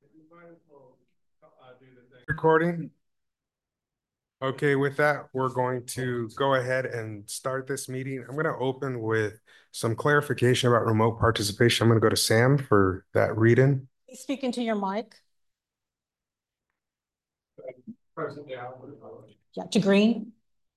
Recording. Okay, with that, we're going to go ahead and start this meeting. I'm going to open with some clarification about remote participation. I'm going to go to Sam for that read-in. Speak into your mic. Yeah, to Green.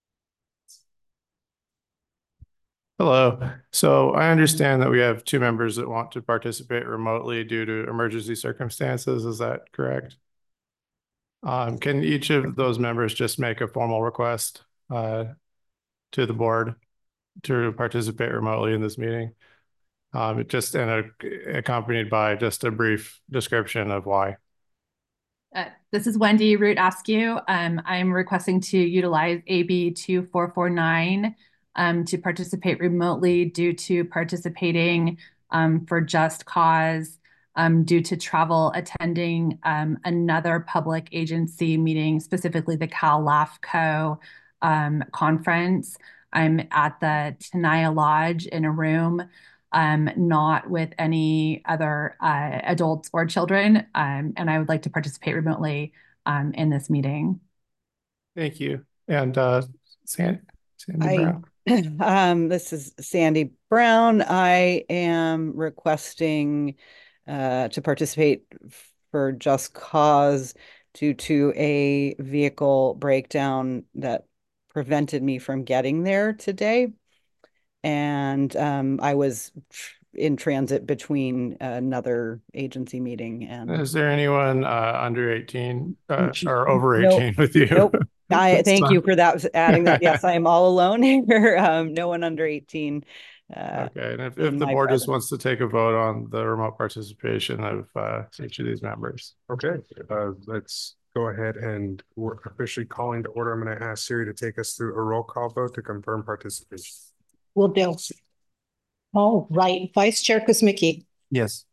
Hello. So I understand that we have two members that want to participate remotely due to emergency circumstances. Is that correct? Can each of those members just make a formal request to the board to participate remotely in this meeting? Just accompanied by just a brief description of why. This is Wendy Root Askew. I'm requesting to utilize AB 2449 to participate remotely due to participating for Just Cause due to travel attending another public agency meeting, specifically the Cal-LAFCO conference. I'm at the Tenaya Lodge in a room, not with any other adults or children, and I would like to participate remotely in this meeting. Thank you. And Sandy Brown. This is Sandy Brown. I am requesting to participate for Just Cause due to a vehicle breakdown that prevented me from getting there today. And I was in transit between another agency meeting. And is there anyone under 18 or over 18 with you? Nope. Thank you for that, adding that. Yes, I am all alone here. No one under 18. Okay, and if the board just wants to take a vote on the remote participation of each of these members. Okay, let's go ahead and we're officially calling to order. I'm going to ask Siri to take us through a roll call vote to confirm participation. Will do. All right, Vice Chair Kuzmicki. Yes.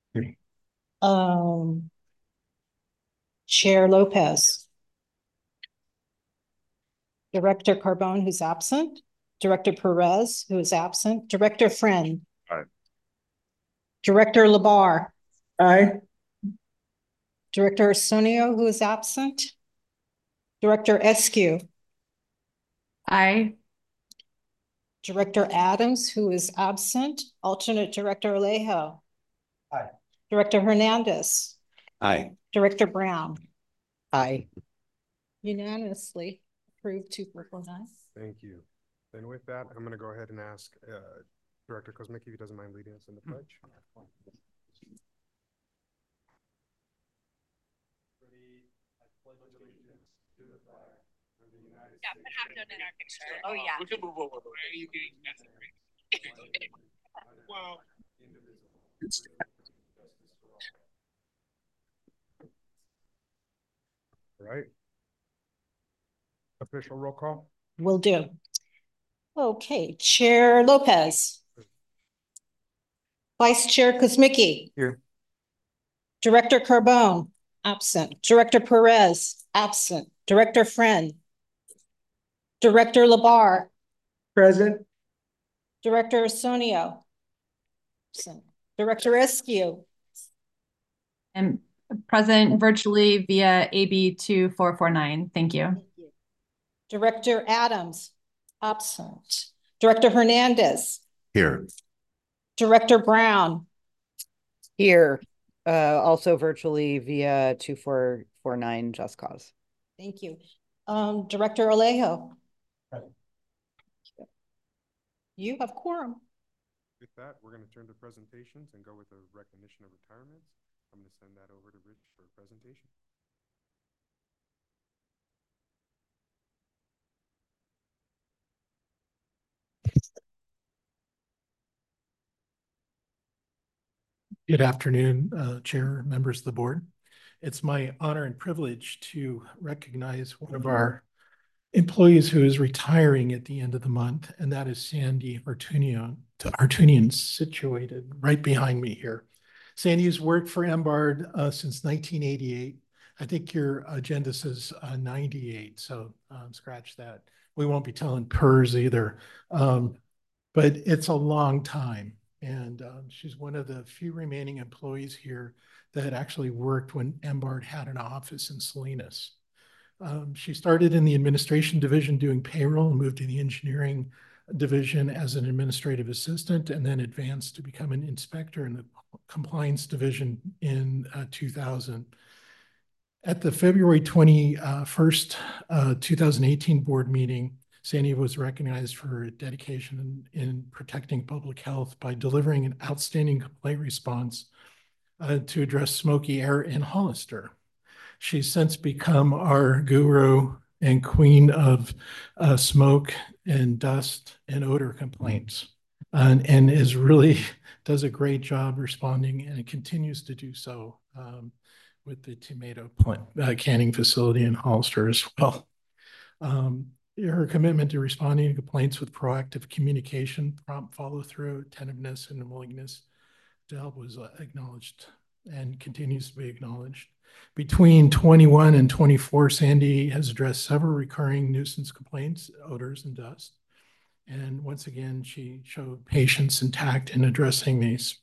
Chair Lopez. Director Carbone, who's absent. Director Perez, who is absent. Director Friend. Aye. Director Labar. Aye. Director Arsenio, who is absent. Director Eskew. Aye. Director Adams, who is absent. Alternate Director Alejo. Aye. Director Hernandez. Aye. Director Brown. Aye. Unanimously approved 2449. Thank you. Then with that, I'm going to go ahead and ask Director Kuzmicki if he doesn't mind leading us in the pledge. Yeah, but have done in our picture. Oh yeah. We can move over. Why are you getting Well, right. Official roll call. Will do. Okay, Chair Lopez. Vice Chair Kuzmicki. Here. Director Carbone, absent. Director Perez, absent. Director Friend. Director Labar. Present. Director Arsenio. Absent. Director Eskew. And present virtually via AB 2449. Thank you. Director Adams, absent. Director Hernandez. Here. Director Brown. Here, also virtually via 2449 Just Cause. Thank you. Director Alejo. You have quorum. With that, we're going to turn to presentations and go with the recognition of retirements. I'm going to send that over to Rich for a presentation. Good afternoon, Chair, members of the board. It's my honor and privilege to recognize one of our employees who is retiring at the end of the month, and that is Sandy Artunian, situated right behind me here. Sandy has worked for MBARD since 1988. I think your agenda says 98, so scratch that. We won't be telling PERS either, but it's a long time. And she's one of the few remaining employees here that had actually worked when MBARD had an office in Salinas. She started in the administration division doing payroll and moved to the engineering division as an administrative assistant, and then advanced to become an inspector in the compliance division in 2000. At the February 21st, 2018 board meeting, Sandy was recognized for her dedication in protecting public health by delivering an outstanding complaint response to address smoky air in Hollister. She's since become our guru and queen of smoke and dust and odor complaints, and is really does a great job responding, and it continues to do so with the tomato plant, canning facility in Hollister as well. Her commitment to responding to complaints with proactive communication, prompt follow-through, attentiveness, and willingness to help was acknowledged and continues to be acknowledged. Between 21 and 24, Sandy has addressed several recurring nuisance complaints, odors, and dust. And once again, she showed patience and tact in addressing these.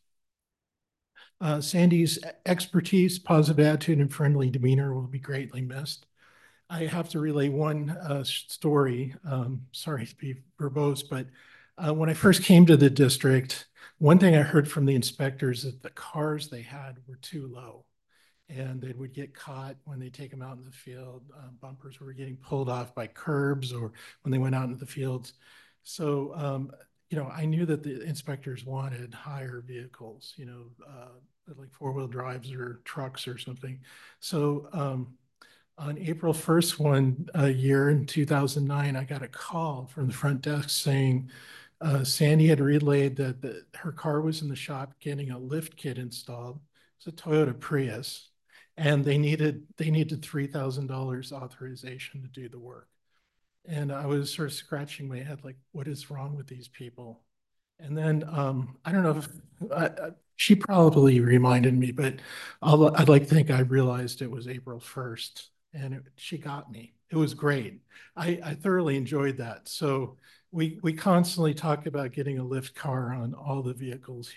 Sandy's expertise, positive attitude, and friendly demeanor will be greatly missed. I have to relay one story. Sorry to be verbose, but when I first came to the district, one thing I heard from the inspectors is that the cars they had were too low, and they would get caught when they take them out in the field. Bumpers were getting pulled off by curbs or when they went out into the fields. So, you know, I knew that the inspectors wanted higher vehicles, you know, like four-wheel drives or trucks or something. So on April 1st, one year in 2009, I got a call from the front desk saying Sandy had relayed that her car was in the shop getting a lift kit installed. It's a Toyota Prius, and they needed $3,000 authorization to do the work. And I was sort of scratching my head, like, what is wrong with these people? And then I don't know if she probably reminded me, but I'd like to think I realized it was April 1st, and she got me. It was great. I thoroughly enjoyed that. So we constantly talk about getting a lift car on all the vehicles,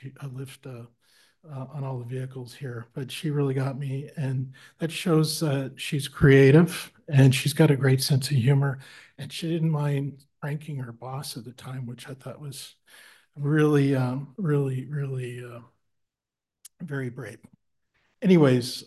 on all the vehicles here, but she really got me, and that shows she's creative and she's got a great sense of humor, and she didn't mind pranking her boss at the time, which I thought was really, really very brave. Anyways,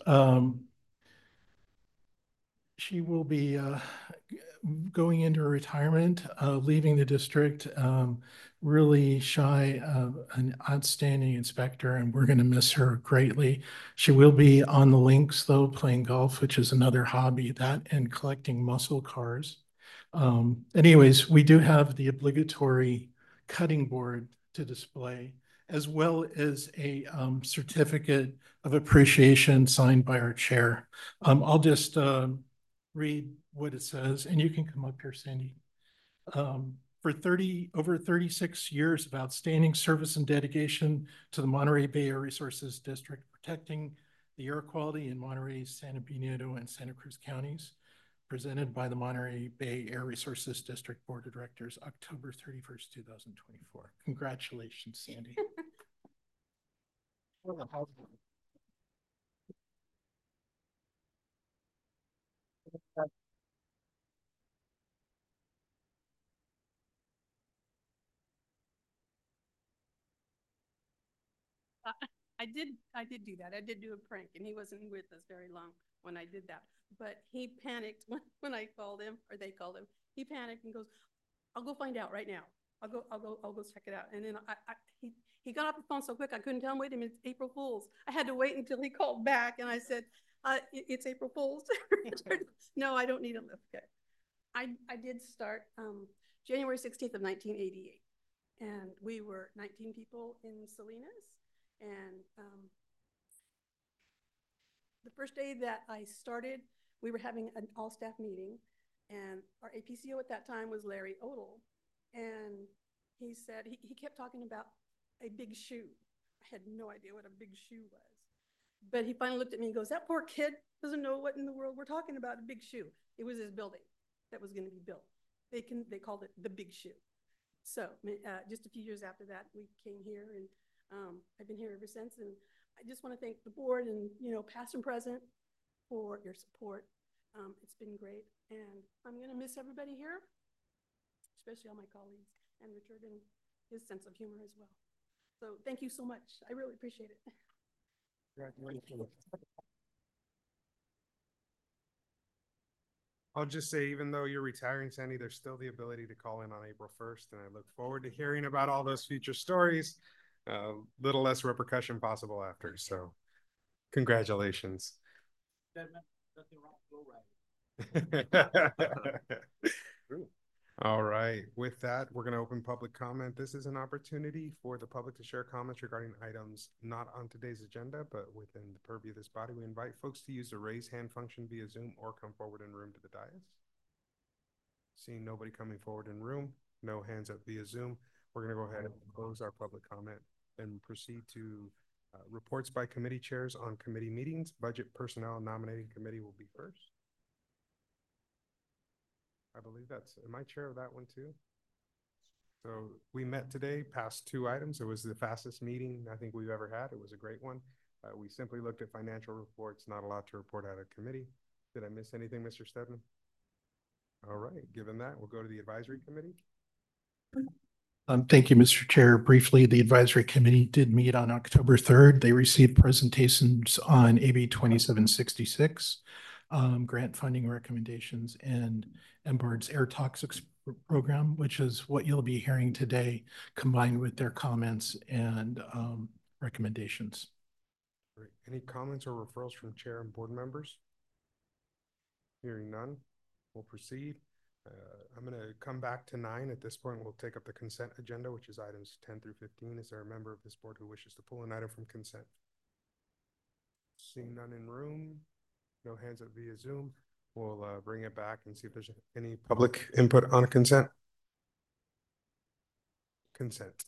she will be going into retirement, leaving the district, really shy, an outstanding inspector, and we're going to miss her greatly. She will be on the links, though, playing golf, which is another hobby, that and collecting muscle cars. Anyways, we do have the obligatory cutting board to display, as well as a certificate of appreciation signed by our chair. I'll just read what it says, and you can come up here, Sandy. For over 36 years of outstanding service and dedication to the Monterey Bay Air Resources District, protecting the air quality in Monterey, San Benito, and Santa Cruz counties, presented by the Monterey Bay Air Resources District Board of Directors, October 31st, 2024. Congratulations, Sandy. I did do that. I did do a prank, and he wasn't with us very long when I did that. But he panicked when I called him, or they called him. He panicked and goes, "I'll go find out right now. I'll go check it out." And then he got off the phone so quick I couldn't tell him. Wait a minute, it's April Fool's. I had to wait until he called back, and I said, "It's April Fool's." No, I don't need a lift kit. I did start January 16th of 1988, and we were 19 people in Salinas. And the first day that I started, we were having an all-staff meeting, and our APCO at that time was Larry Odell. And he said, he kept talking about a big shoe. I had no idea what a big shoe was. But he finally looked at me and goes, "That poor kid doesn't know what in the world we're talking about, a big shoe." It was his building that was going to be built. They called it the Big Shoe. So just a few years after that, we came here, and I've been here ever since, and I just want to thank the board and, past and present for your support. It's been great, and I'm going to miss everybody here, especially all my colleagues, and Richard and his sense of humor as well. So thank you so much. I really appreciate it. I'll just say, even though you're retiring, Sandy, there's still the ability to call in on April 1st, and I look forward to hearing about all those future stories. Little less repercussion possible after, so congratulations. All right, with that, we're going to open public comment. This is an opportunity for the public to share comments regarding items not on today's agenda, but within the purview of this body. We invite folks to use the raise hand function via Zoom or come forward in room to the dais. Seeing nobody coming forward in room, no hands up via Zoom, we're going to go ahead and close our public comment and proceed to reports by committee chairs on committee meetings. Budget, Personnel, and Nominating Committee will be first. I believe am I chair of that one too? So we met today, passed 2 items. It was the fastest meeting I think we've ever had. It was a great one. We simply looked at financial reports, not allowed to report out of committee. Did I miss anything, Mr. Stedman? All right, given that, we'll go to the advisory committee. Thank you, Mr. Chair. Briefly, the advisory committee did meet on October 3rd. They received presentations on AB 2766, grant funding recommendations, and MBARD's air toxics program, which is what you'll be hearing today, combined with their comments and recommendations. Great. Any comments or referrals from chair and board members? Hearing none, we'll proceed. I'm going to come back to 9. At this point, we'll take up the consent agenda, which is items 10 through 15. Is there a member of this board who wishes to pull an item from consent? Seeing none in room, no hands up via Zoom, we'll bring it back and see if there's any public input on consent. Consent.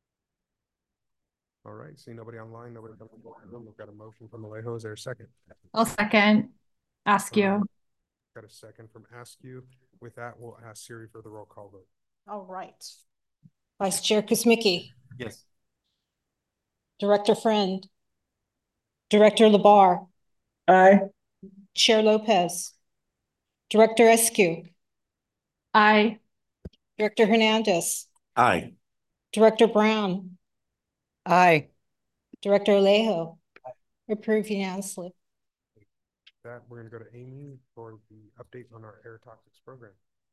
All right, see nobody online, nobody coming forward. We've got a motion from Alejo. Is there a second? I'll second. Ask you. Got a second from Askew. With that, we'll ask Siri for the roll call vote. All right. Vice Chair Kuzmicki. Yes. Director Friend. Director Labar. Aye. Chair Lopez. Director Eskew. Aye. Director Hernandez. Aye. Director Brown. Aye. Director Alejo. Approved unanimously. That we're going to go to Amy for the update on our air toxics program.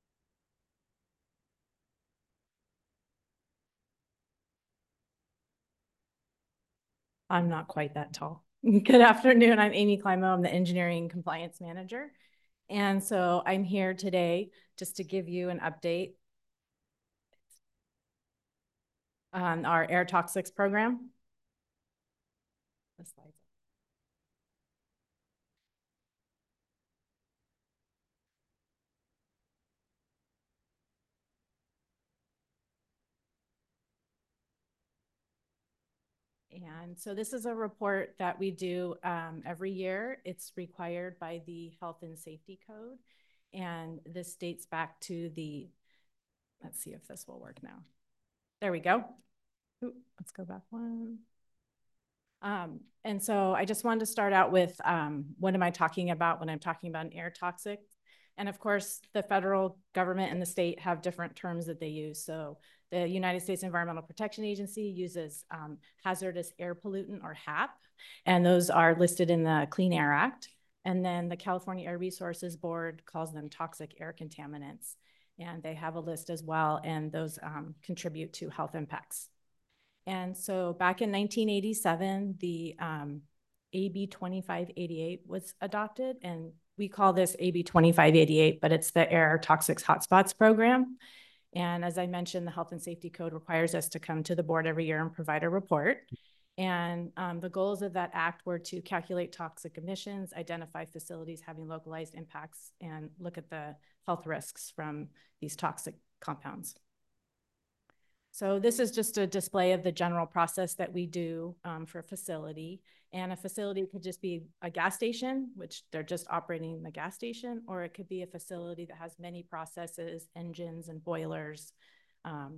I'm not quite that tall. Good afternoon. I'm Amy Climo. I'm the Engineering Compliance Manager. And so I'm here today just to give you an update on our air toxics program. The slides. And so this is a report that we do every year. It's required by the Health and Safety Code. And this dates back to the, let's see if this will work now. There we go. Ooh, let's go back one. And so I just wanted to start out with what am I talking about when I'm talking about an air toxic? And of course, the federal government and the state have different terms that they use. So the United States Environmental Protection Agency uses hazardous air pollutant, or HAP, and those are listed in the Clean Air Act. And then the California Air Resources Board calls them toxic air contaminants. And they have a list as well, and those contribute to health impacts. And so back in 1987, the AB 2588 was adopted, and we call this AB 2588, but it's the Air Toxics Hotspots Program. And as I mentioned, the Health and Safety Code requires us to come to the board every year and provide a report. And the goals of that act were to calculate toxic emissions, identify facilities having localized impacts, and look at the health risks from these toxic compounds. So this is just a display of the general process that we do for a facility. And a facility could just be a gas station, which they're just operating the gas station, or it could be a facility that has many processes, engines and boilers.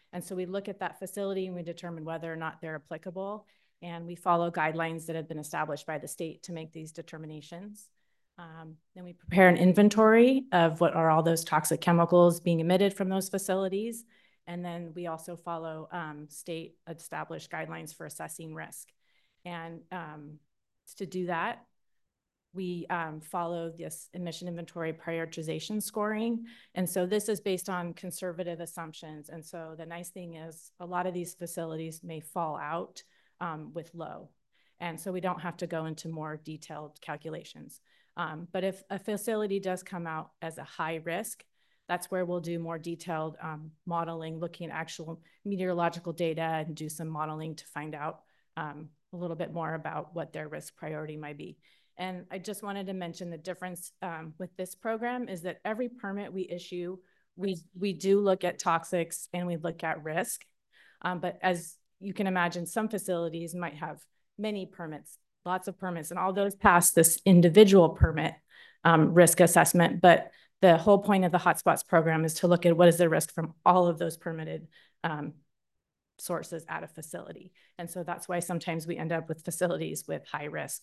And so we look at that facility and we determine whether or not they're applicable. And we follow guidelines that have been established by the state to make these determinations. Then we prepare an inventory of what are all those toxic chemicals being emitted from those facilities. And then we also follow state established guidelines for assessing risk. And to do that, we follow this emission inventory prioritization scoring. And so this is based on conservative assumptions. And so the nice thing is a lot of these facilities may fall out with low. And so we don't have to go into more detailed calculations. But if a facility does come out as a high risk, that's where we'll do more detailed modeling, looking at actual meteorological data and do some modeling to find out a little bit more about what their risk priority might be. And I just wanted to mention the difference with this program is that every permit we issue, we do look at toxics and we look at risk. But as you can imagine, some facilities might have many permits, lots of permits, and all those pass this individual permit risk assessment. But the whole point of the Hotspots program is to look at what is the risk from all of those permitted sources at a facility. And so that's why sometimes we end up with facilities with high risk.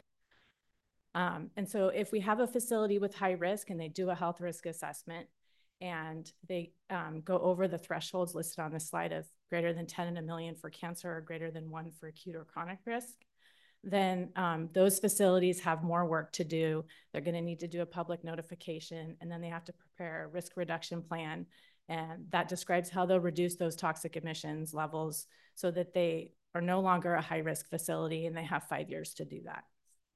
And so if we have a facility with high risk and they do a health risk assessment and they go over the thresholds listed on the slide of greater than 10 in a million for cancer or greater than 1 for acute or chronic risk, then those facilities have more work to do. They're going to need to do a public notification, and then they have to prepare a risk reduction plan. And that describes how they'll reduce those toxic emissions levels so that they are no longer a high risk facility, and they have 5 years to do that.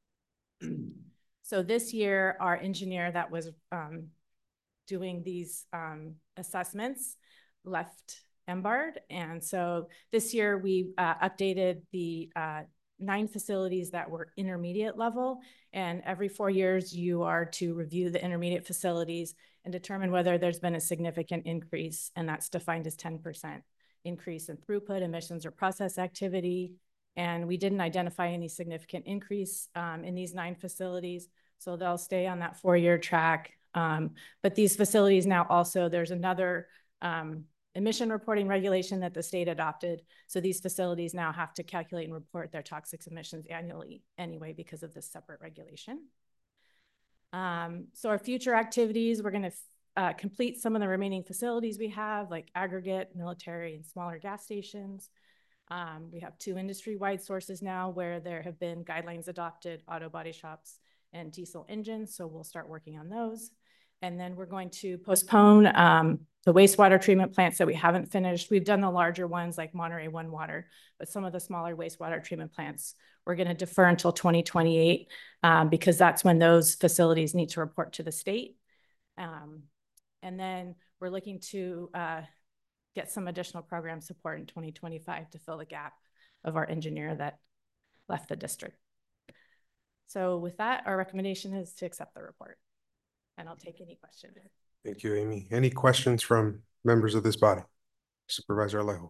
So this year, our engineer that was doing these assessments left MBARD. And so this year we updated the 9 facilities that were intermediate level. And every 4 years, you are to review the intermediate facilities and determine whether there's been a significant increase. And that's defined as 10% increase in throughput, emissions, or process activity. And we didn't identify any significant increase in these 9 facilities. So they'll stay on that 4-year track. But these facilities now also, there's another emission reporting regulation that the state adopted. So these facilities now have to calculate and report their toxic emissions annually anyway because of this separate regulation. So our future activities, we're going to complete some of the remaining facilities we have, like aggregate, military, and smaller gas stations. We have 2 industry-wide sources now where there have been guidelines adopted, auto body shops and diesel engines. So we'll start working on those. And then we're going to postpone the wastewater treatment plants that we haven't finished. We've done the larger ones like Monterey One Water, but some of the smaller wastewater treatment plants, we're going to defer until 2028 because that's when those facilities need to report to the state. And then we're looking to get some additional program support in 2025 to fill the gap of our engineer that left the district. So with that, our recommendation is to accept the report. And I'll take any questions. Thank you, Amy. Any questions from members of this body? Supervisor Alejo.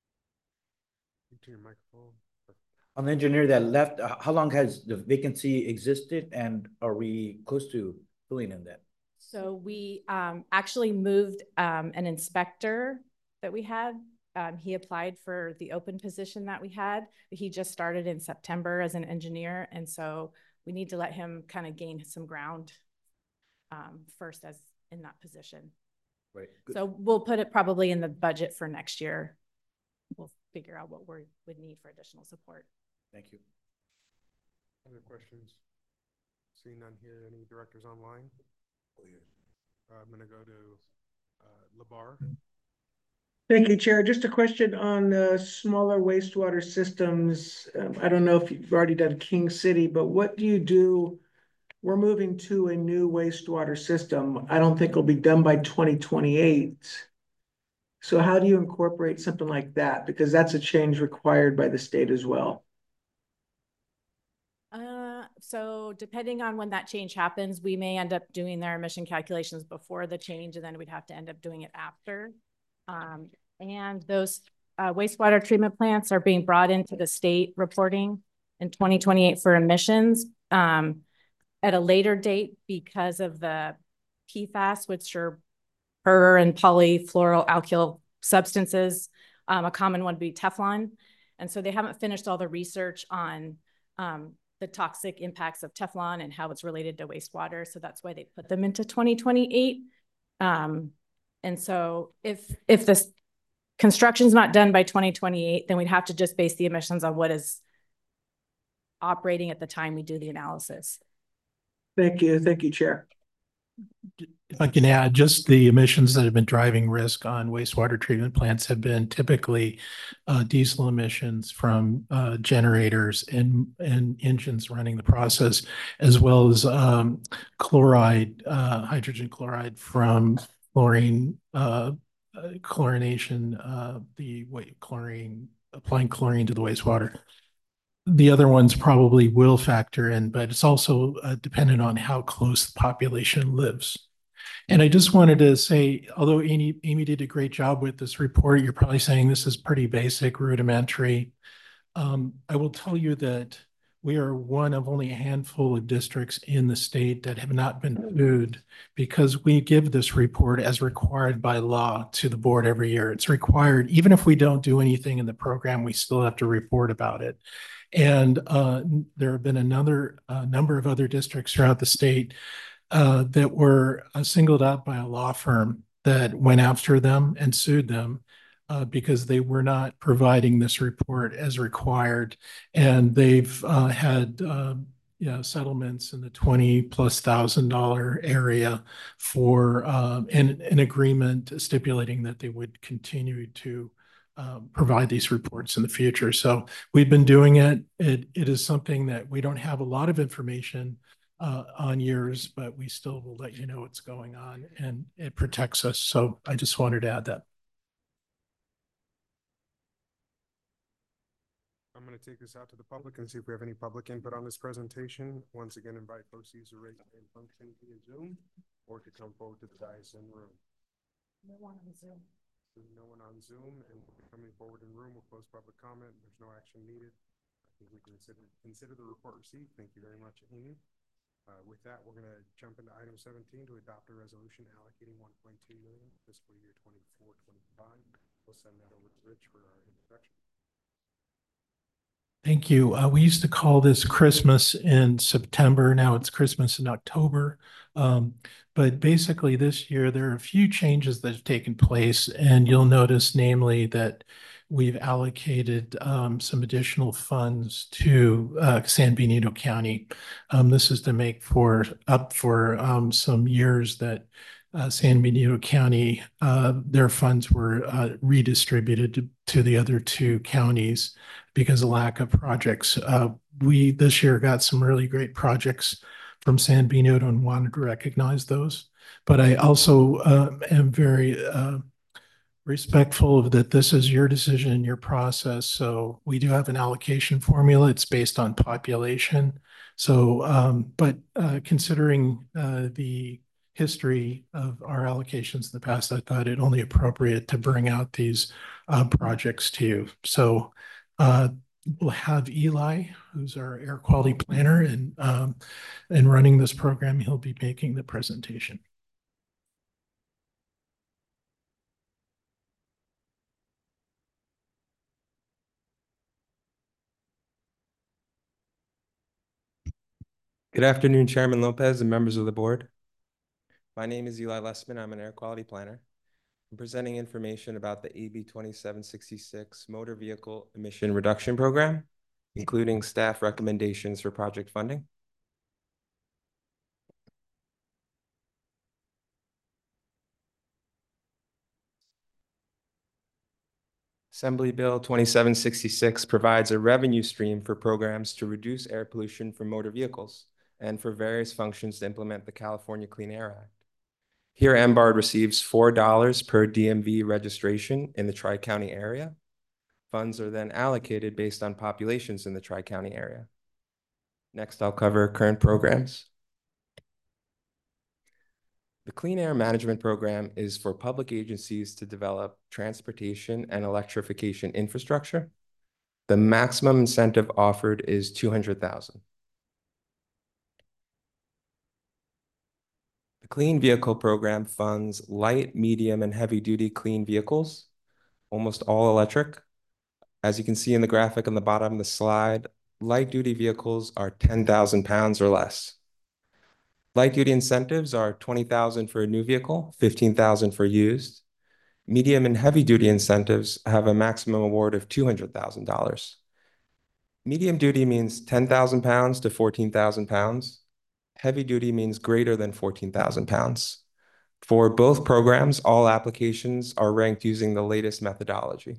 On the engineer that left, how long has the vacancy existed, and are we close to filling in that? So we actually moved an inspector that we had. He applied for the open position that we had. He just started in September as an engineer. And so we need to let him kind of gain some ground first as in that position. Right. Good. So we'll put it probably in the budget for next year. We'll figure out what we would need for additional support. Thank you. Other questions? Seeing none here. Any directors online? I'm going to go to Labar. Thank you, Chair. Just a question on the smaller wastewater systems. I don't know if you've already done King City, but what do you do? We're moving to a new wastewater system. I don't think it'll be done by 2028. So how do you incorporate something like that? Because that's a change required by the state as well. So depending on when that change happens, we may end up doing their emission calculations before the change, and then we'd have to end up doing it after. And those wastewater treatment plants are being brought into the state reporting in 2028 for emissions at a later date because of the PFAS, which are per and polyfluoroalkyl substances. A common one would be Teflon. And so they haven't finished all the research on the toxic impacts of Teflon and how it's related to wastewater. So that's why they put them into 2028. And so if this construction's not done by 2028, then we'd have to just base the emissions on what is operating at the time we do the analysis. Thank you. Thank you, Chair. If I can add, just the emissions that have been driving risk on wastewater treatment plants have been typically diesel emissions from generators and engines running the process, as well as chloride, hydrogen chloride from chlorine, chlorination, applying chlorine to the wastewater. The other ones probably will factor in, but it's also dependent on how close the population lives. And I just wanted to say, although Amy did a great job with this report, you're probably saying this is pretty basic, rudimentary. I will tell you that we are one of only a handful of districts in the state that have not been sued because we give this report as required by law to the board every year. It's required, even if we don't do anything in the program, we still have to report about it. And there have been another number of other districts throughout the state that were singled out by a law firm that went after them and sued them because they were not providing this report as required. And they've had settlements in the $20,000+ area for an agreement stipulating that they would continue to provide these reports in the future. So we've been doing it. It is something that we don't have a lot of information on yours, but we still will let you know what's going on, and it protects us. So I just wanted to add that. I'm going to take this out to the public and see if we have any public input on this presentation. Once again, invite folks to use the raise hand function via Zoom or to come forward to the dais in room. No one on Zoom. No one on Zoom, and coming forward in room, we'll close public comment. There's no action needed. I think we can consider the report received. Thank you very much, Amy. With that, we're going to jump into item 17 to adopt a resolution allocating $1.2 million fiscal year 24-25. We'll send that over to Rich for our introduction. Thank you. We used to call this Christmas in September. Now it's Christmas in October. But basically this year, there are a few changes that have taken place, and you'll notice namely that we've allocated some additional funds to San Benito County. This is to make up for some years that San Benito County, their funds were redistributed to the other two counties because of lack of projects. We this year got some really great projects from San Benito and wanted to recognize those. But I also am very respectful of that this is your decision and your process. So we do have an allocation formula. It's based on population. So, but considering the history of our allocations in the past, I thought it only appropriate to bring out these projects to you. So we'll have Eli, who's our air quality planner and running this program. He'll be making the presentation. Good afternoon, Chairman Lopez and members of the board. My name is Eli Lessman. I'm an air quality planner. I'm presenting information about the AB 2766 Motor Vehicle Emission Reduction Program, including staff recommendations for project funding. Assembly Bill 2766 provides a revenue stream for programs to reduce air pollution from motor vehicles and for various functions to implement the California Clean Air Act. Here, MBARD receives $4 per DMV registration in the Tri-County area. Funds are then allocated based on populations in the Tri-County area. Next, I'll cover current programs. The Clean Air Management Program is for public agencies to develop transportation and electrification infrastructure. The maximum incentive offered is $200,000. The Clean Vehicle Program funds light, medium, and heavy-duty clean vehicles almost all electric. As you can see in the graphic on the bottom of the slide, light-duty vehicles are 10,000 pounds or less. Light-duty incentives are 20,000 for a new vehicle, 15,000 for used. Medium and heavy-duty incentives have a maximum award of $200,000. Medium duty means 10,000 pounds to 14,000 pounds. Heavy duty means greater than 14,000 pounds. For both programs, all applications are ranked using the latest methodology.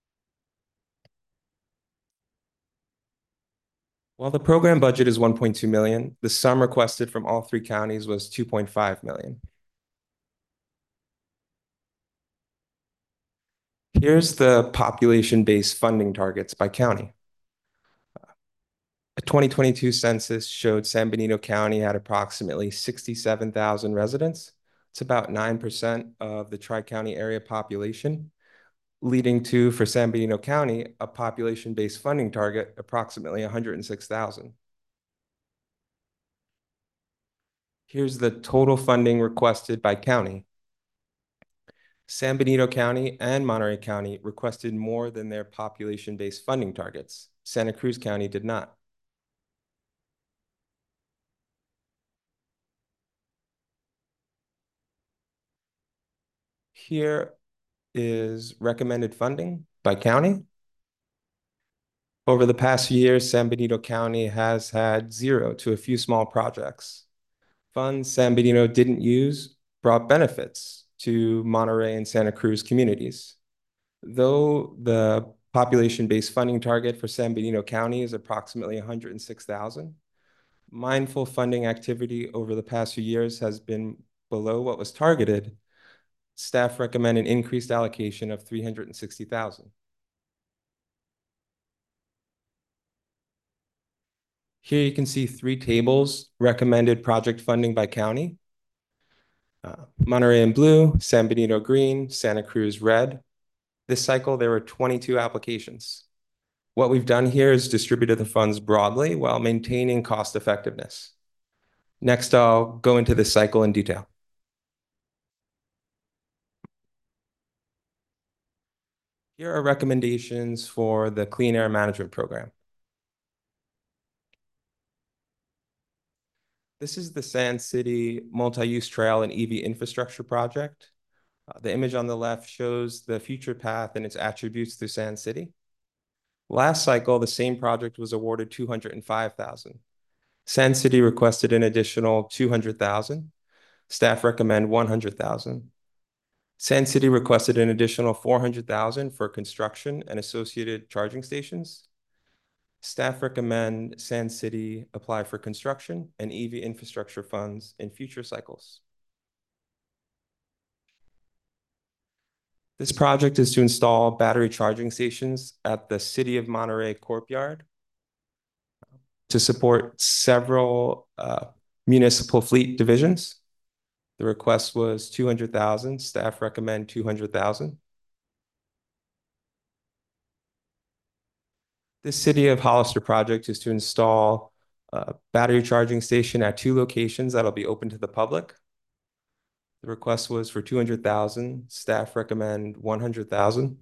While the program budget is 1.2 million, the sum requested from all three counties was 2.5 million. Here's the population-based funding targets by county. A 2022 census showed San Benito County had approximately 67,000 residents. It's about 9% of the Tri-County area population, leading to, for San Benito County, a population-based funding target approximately 106,000. Here's the total funding requested by county. San Benito County and Monterey County requested more than their population-based funding targets. Santa Cruz County did not. Here is recommended funding by county. Over the past year, San Benito County has had 0 to a few small projects. Funds San Benito didn't use brought benefits to Monterey and Santa Cruz communities. Though the population-based funding target for San Benito County is approximately 106,000, mindful funding activity over the past few years has been below what was targeted. Staff recommend an increased allocation of 360,000. Here you can see 3 tables, recommended project funding by county. Monterey in blue, San Benito green, Santa Cruz red. This cycle, there were 22 applications. What we've done here is distributed the funds broadly while maintaining cost effectiveness. Next, I'll go into this cycle in detail. Here are recommendations for the Clean Air Management Program. This is the Sand City Multi-Use Trail and EV Infrastructure Project. The image on the left shows the future path and its attributes through Sand City. Last cycle, the same project was awarded 205,000. Sand City requested an additional 200,000. Staff recommend 100,000. Sand City requested an additional 400,000 for construction and associated charging stations. Staff recommend Sand City apply for construction and EV infrastructure funds in future cycles. This project is to install battery charging stations at the City of Monterey Courtyard to support several municipal fleet divisions. The request was 200,000. Staff recommend 200,000. This City of Hollister project is to install a battery charging station at 2 locations that'll be open to the public. The request was for 200,000. Staff recommend 100,000.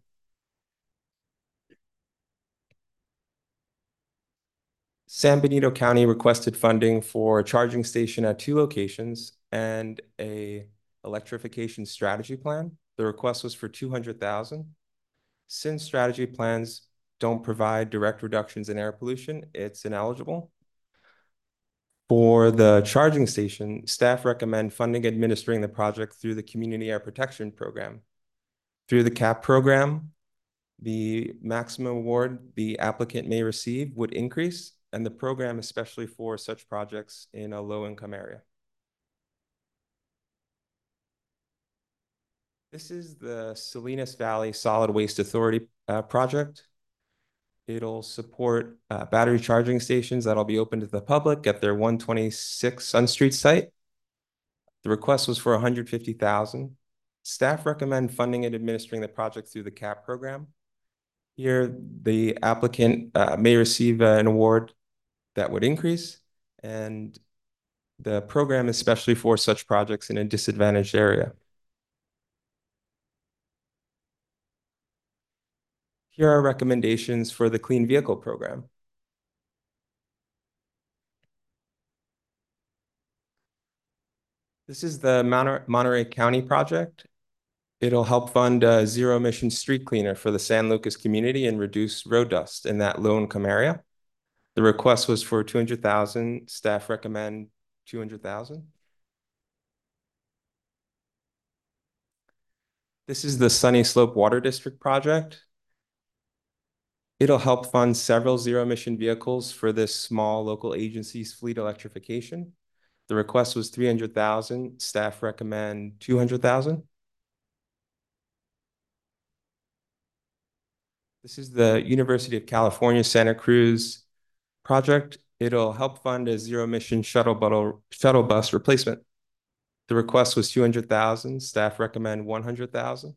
San Benito County requested funding for a charging station at 2 locations and a electrification strategy plan. The request was for 200,000. Since strategy plans don't provide direct reductions in air pollution, it's ineligible. For the charging station, staff recommend funding administering the project through the Community Air Protection Program. Through the CAP program, the maximum award the applicant may receive would increase, and the program especially for such projects in a low-income area. This is the Salinas Valley Solid Waste Authority project. It'll support battery charging stations that'll be open to the public at their 126 Sun Street site. The request was for 150,000. Staff recommend funding and administering the project through the CAP program. Here, the applicant may receive an award that would increase, and the program is especially for such projects in a disadvantaged area. Here are recommendations for the Clean Vehicle Program. This is the Monterey County project. It'll help fund a zero-emission street cleaner for the San Lucas community and reduce road dust in that low-income area. The request was for 200,000. Staff recommend 200,000. This is the Sunny Slope Water District project. It'll help fund several zero-emission vehicles for this small local agency's fleet electrification. The request was 300,000. Staff recommend 200,000. This is the University of California, Santa Cruz project. It'll help fund a zero-emission shuttle bus replacement. The request was 200,000. Staff recommend 100,000.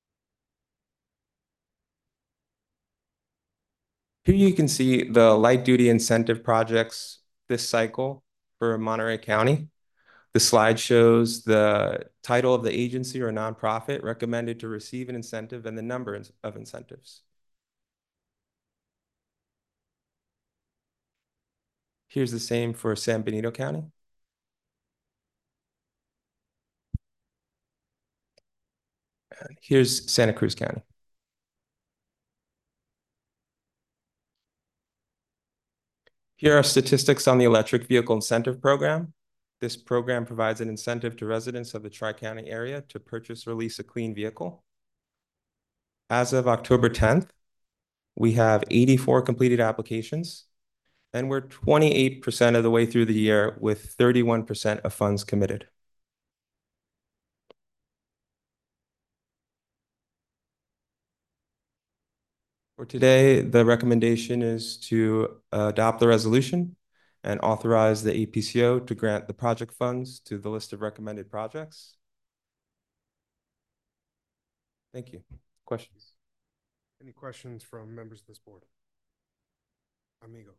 Here you can see the light-duty incentive projects this cycle for Monterey County. The slide shows the title of the agency or nonprofit recommended to receive an incentive and the number of incentives. Here's the same for San Benito County. And here's Santa Cruz County. Here are statistics on the electric vehicle incentive program. This program provides an incentive to residents of the Tri-County area to purchase or lease a clean vehicle. As of October 10th, we have 84 completed applications, and we're 28% of the way through the year with 31% of funds committed. For today, the recommendation is to adopt the resolution and authorize the APCO to grant the project funds to the list of recommended projects. Thank you. Questions? Any questions from members of this board? Amigo.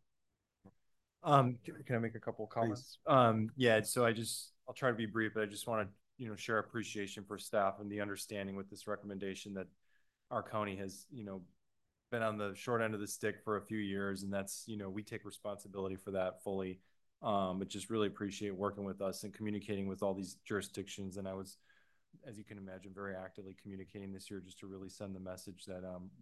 Can I make a couple of comments? Yeah, so I'll try to be brief, but I just want to, share appreciation for staff and the understanding with this recommendation that our county has, been on the short end of the stick for a few years, and that's, we take responsibility for that fully. But just really appreciate working with us and communicating with all these jurisdictions. And I was, as you can imagine, very actively communicating this year just to really send the message that,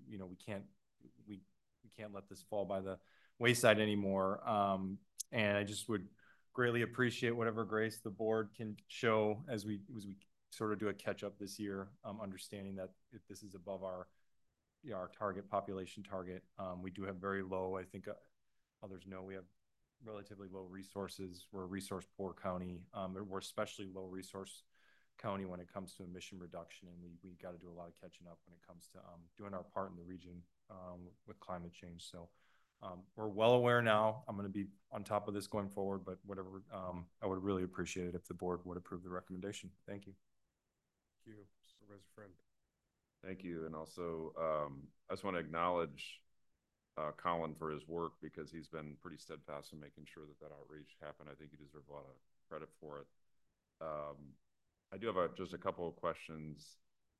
we can't let this fall by the wayside anymore. And I just would greatly appreciate whatever grace the board can show as we sort of do a catch up this year, understanding that if this is above our target population target, we do have very low, I think others know we have relatively low resources. We're a resource poor county. We're especially low resource county when it comes to emission reduction, and we got to do a lot of catching up when it comes to doing our part in the region with climate change. So we're well aware now. I'm going to be on top of this going forward, but whatever, I would really appreciate it if the board would approve the recommendation. Thank you. Thank you, Supervisor Friend. Thank you. And also, I just want to acknowledge Colin for his work, because he's been pretty steadfast in making sure that outreach happened. I think he deserves a lot of credit for it. I do have just a couple of questions.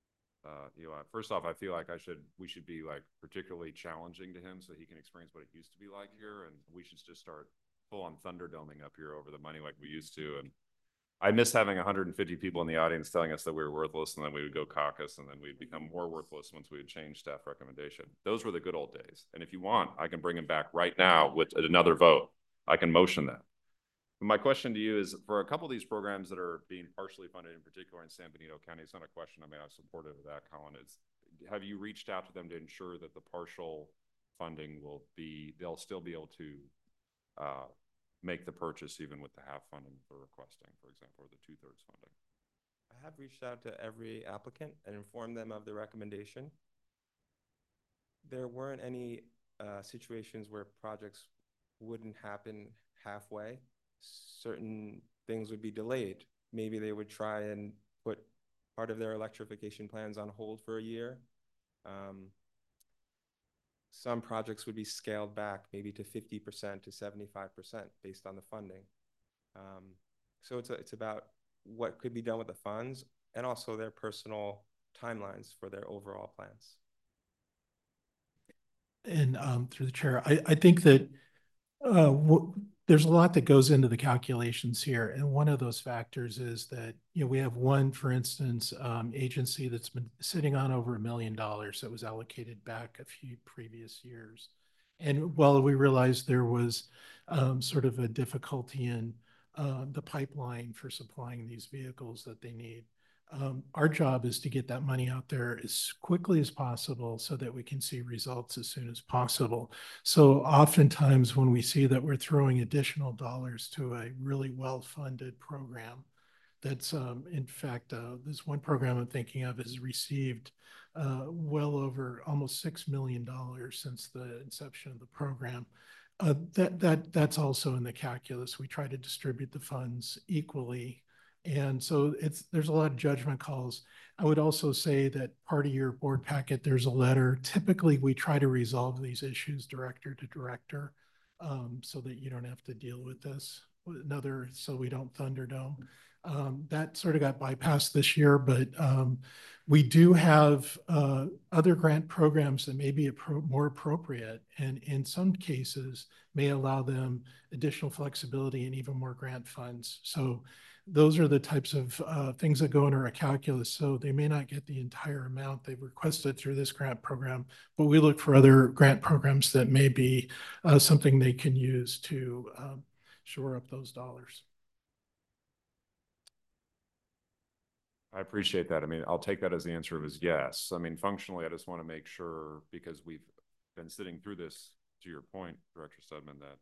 First off, I feel like we should be like particularly challenging to him so he can experience what it used to be like here, and we should just start full on thunderdoming up here over the money like we used to. And I miss having 150 people in the audience telling us that we were worthless, and then we would go caucus, and then we'd become more worthless once we would change staff recommendation. Those were the good old days. And if you want, I can bring him back right now with another vote. I can motion that. But my question to you is, for a couple of these programs that are being partially funded, in particular in San Benito County, it's not a question, I mean, I'm supportive of that, Colin, have you reached out to them to ensure that the partial funding they'll still be able to make the purchase even with the half funding they're requesting, for example, or the 2/3 funding? I have reached out to every applicant and informed them of the recommendation. There weren't any situations where projects wouldn't happen halfway. Certain things would be delayed. Maybe they would try and put part of their electrification plans on hold for a year. Some projects would be scaled back maybe to 50% to 75% based on the funding. So it's about what could be done with the funds and also their personal timelines for their overall plans. and through the chair, I think that there's a lot that goes into the calculations here. And one of those factors is that, we have one, for instance, agency that's been sitting on over $1 million that was allocated back a few previous years. And while we realized there was sort of a difficulty in the pipeline for supplying these vehicles that they need, our job is to get that money out there as quickly as possible so that we can see results as soon as possible. So oftentimes when we see that we're throwing additional dollars to a really well-funded program, that's in fact, this one program I'm thinking of has received well over almost $6 million since the inception of the program. That's also in the calculus. We try to distribute the funds equally. And so there's a lot of judgment calls. I would also say that part of your board packet, there's a letter. Typically, we try to resolve these issues director to director so that you don't have to deal with this. So we don't Thunderdome. That sort of got bypassed this year, but we do have other grant programs that may be more appropriate, and in some cases may allow them additional flexibility and even more grant funds. So those are the types of things that go into our calculus. So they may not get the entire amount they've requested through this grant program, but we look for other grant programs that may be something they can use to shore up those dollars. I appreciate that. I mean, I'll take that as the answer is yes. I mean, functionally, I just want to make sure, because we've been sitting through this, to your point, Director Stedman, that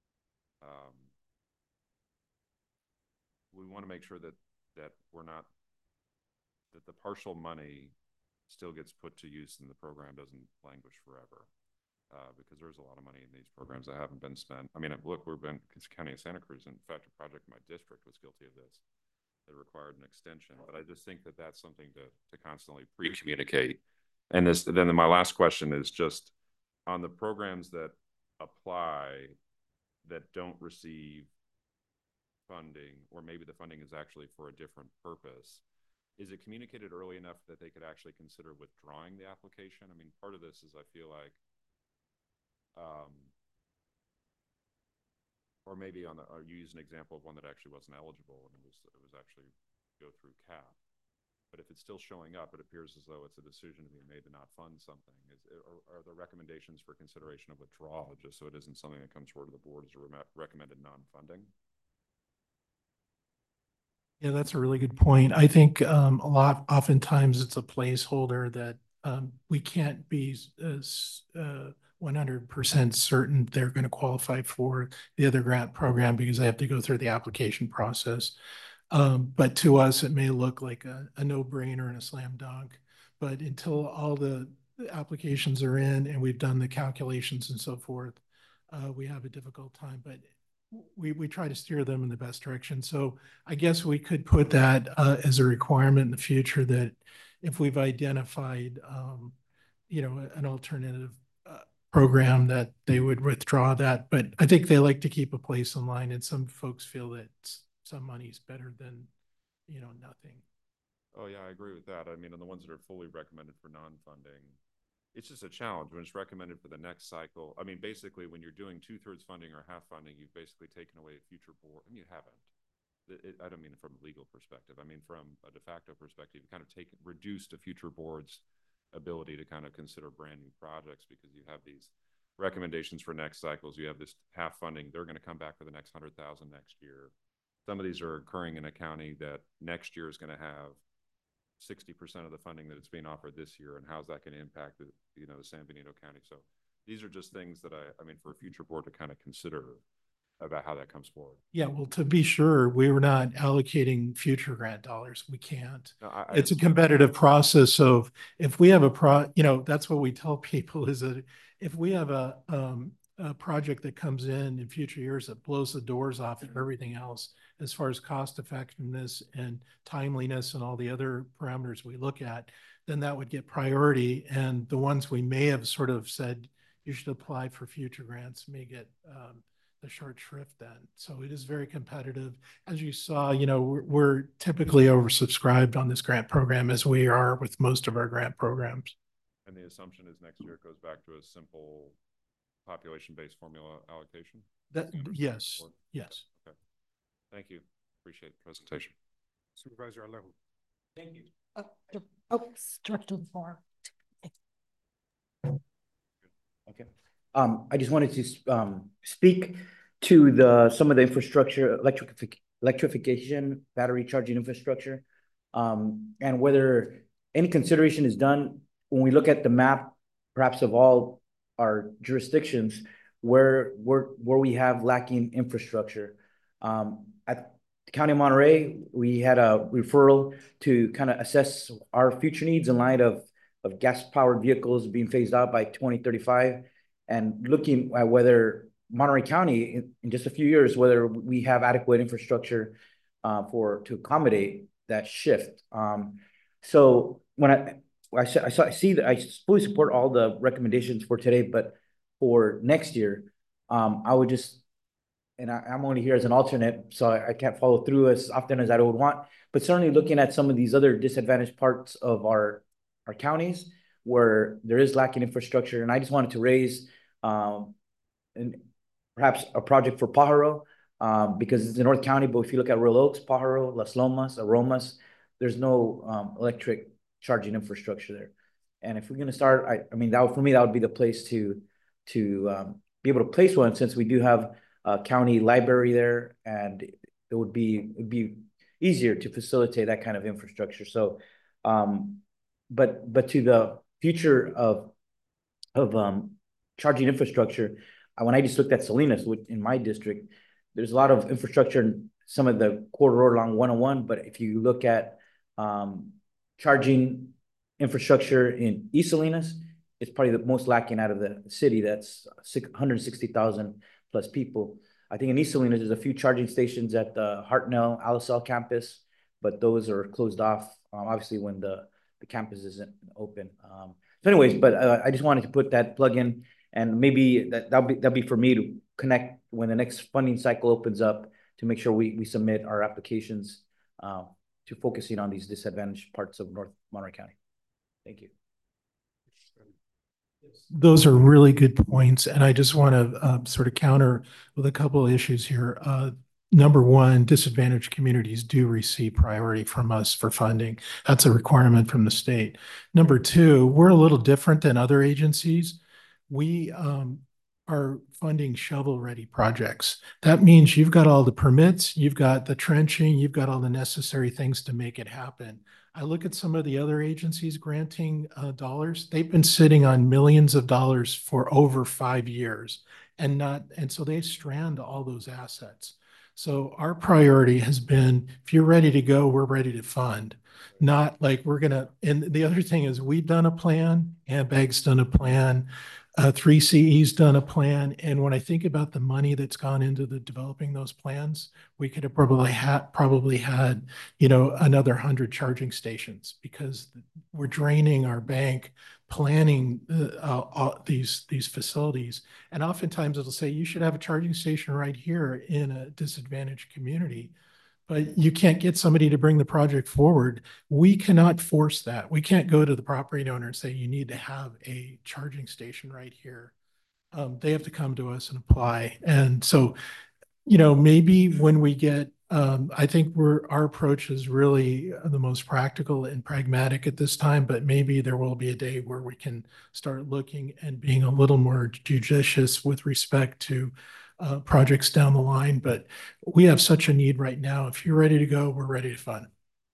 we want to make sure that we're not, that the partial money still gets put to use and the program doesn't languish forever. Because there's a lot of money in these programs that haven't been spent. I mean, look, it's County of Santa Cruz. In fact, a project in my district was guilty of this. That required an extension, but I just think that that's something to constantly pre-communicate. And then my last question is just on the programs that apply that don't receive funding, or maybe the funding is actually for a different purpose. Is it communicated early enough that they could actually consider withdrawing the application? I mean, part of this is I feel like, or maybe or you use an example of one that actually wasn't eligible and it was actually go through CAP. But if it's still showing up, it appears as though it's a decision being made to not fund something. Are there recommendations for consideration of withdrawal, just so it isn't something that comes forward to the board as a recommended non-funding? Yeah, that's a really good point. I think oftentimes it's a placeholder that we can't be 100% certain they're going to qualify for the other grant program because they have to go through the application process. But to us, it may look like a no-brainer and a slam dunk. But until all the applications are in and we've done the calculations and so forth, we have a difficult time. But we try to steer them in the best direction. So I guess we could put that as a requirement in the future that if we've identified, an alternative program, that they would withdraw that. But I think they like to keep a place in line, and some folks feel that some money is better than, nothing. Oh yeah, I agree with that. I mean, on the ones that are fully recommended for non-funding, it's just a challenge when it's recommended for the next cycle. I mean, basically, when you're doing 2/3 funding or half funding, you've basically taken away a future board. I mean, you haven't. I don't mean it from a legal perspective. I mean, from a de facto perspective, you kind of reduced a future board's ability to kind of consider brand new projects because you have these recommendations for next cycles. You have this half funding. They're going to come back for the next 100,000 next year. Some of these are occurring in a county that next year is going to have 60% of the funding that it's being offered this year, and how's that going to impact the San Benito County? So these are just things that I mean, for a future board to kind of consider about how that comes forward. Yeah, well, to be sure, we were not allocating future grant dollars. We can't. No, it's a competitive process. So if we have that's what we tell people is that if we have a project that comes in future years that blows the doors off of everything else as far as cost effectiveness and timeliness and all the other parameters we look at, then that would get priority. And the ones we may have sort of said you should apply for future grants may get the short shrift then. So it is very competitive. As you saw, we're typically oversubscribed on this grant program, as we are with most of our grant programs. And the assumption is next year it goes back to a simple population-based formula allocation? Yes, yes. Okay. Thank you. Appreciate the presentation. Supervisor Alejo. Thank you. Director LeVar. Okay. I just wanted to speak to some of the infrastructure, electrification, battery charging infrastructure, and whether any consideration is done when we look at the map, perhaps of all our jurisdictions, where we have lacking infrastructure. At the County of Monterey, we had a referral to kind of assess our future needs in light of gas-powered vehicles being phased out by 2035, and looking at whether Monterey County, in just a few years, whether we have adequate infrastructure to accommodate that shift. So when I see that I fully support all the recommendations for today, but for next year, I would just, and I'm only here as an alternate, so I can't follow through as often as I would want, but certainly looking at some of these other disadvantaged parts of our counties where there is lacking infrastructure. And I just wanted to raise and perhaps a project for Pajaro, because it's in North County, but if you look at Royal Oaks, Pajaro, Las Lomas, Aromas, there's no electric charging infrastructure there. And if we're going to start, I mean, for me, that would be the place to be able to place one, since we do have a county library there, and it would be easier to facilitate that kind of infrastructure. So, but to the future of charging infrastructure, when I just looked at Salinas in my district, there's a lot of infrastructure in some of the corridor along 101. But if you look at charging infrastructure in East Salinas, it's probably the most lacking out of the city. That's 160,000 plus people. I think in East Salinas, there's a few charging stations at the Hartnell Alisal campus, but those are closed off, obviously, when the campus isn't open. So anyways, but I just wanted to put that plug in, and maybe that'll be for me to connect when the next funding cycle opens up, to make sure we submit our applications to focusing on these disadvantaged parts of North Monterey County. Thank you. Those are really good points. And I just want to sort of counter with a couple of issues here. Number one, disadvantaged communities do receive priority from us for funding. That's a requirement from the state. Number two, we're a little different than other agencies. We are funding shovel-ready projects. That means you've got all the permits, you've got the trenching, you've got all the necessary things to make it happen. I look at some of the other agencies granting dollars. They've been sitting on millions of dollars for over 5 years, and so they strand all those assets. So our priority has been, if you're ready to go, we're ready to fund. Not like we're gonna, and the other thing is, we've done a plan, AMBAG's done a plan, 3CE's done a plan. And when I think about the money that's gone into developing those plans, we could have probably had, another 100 charging stations, because we're draining our bank planning these facilities. And oftentimes it'll say, you should have a charging station right here in a disadvantaged community, but you can't get somebody to bring the project forward. We cannot force that. We can't go to the property owner and say, you need to have a charging station right here. They have to come to us and apply. And so, maybe when we get, I think our approach is really the most practical and pragmatic at this time, but maybe there will be a day where we can start looking and being a little more judicious with respect to projects down the line. But we have such a need right now. If you're ready to go, we're ready to fund.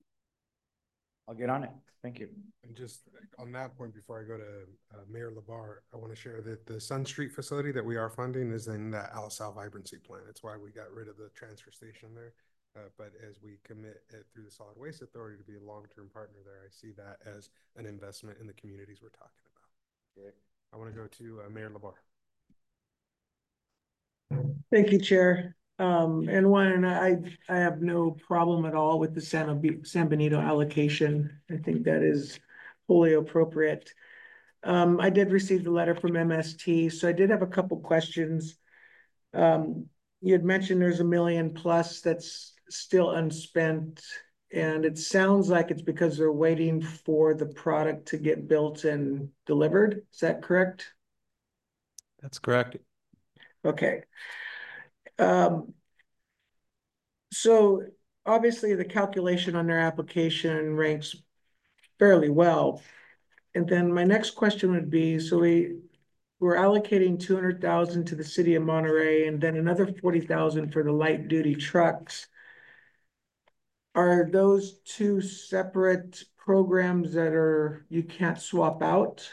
I'll get on it. Thank you. And just on that point, before I go to Mayor LeVar, I want to share that the Sun Street facility that we are funding is in the Alisal Vibrancy Plan. That's why we got rid of the transfer station there. But as we commit through the Solid Waste Authority to be a long-term partner there, I see that as an investment in the communities we're talking about. Okay. I want to go to Mayor LeVar. Thank you, Chair. And I have no problem at all with the San Benito allocation. I think that is wholly appropriate. I did receive the letter from MST, so I did have a couple questions. You had mentioned there's $1 million plus that's still unspent And it sounds like it's because they're waiting for the product to get built and delivered. Is that correct? That's correct. Okay. So obviously the calculation on their application ranks fairly well. And then my next question would be, so we're allocating 200,000 to the city of Monterey and then another 40,000 for the light duty trucks. Are those two separate programs that you can't swap out?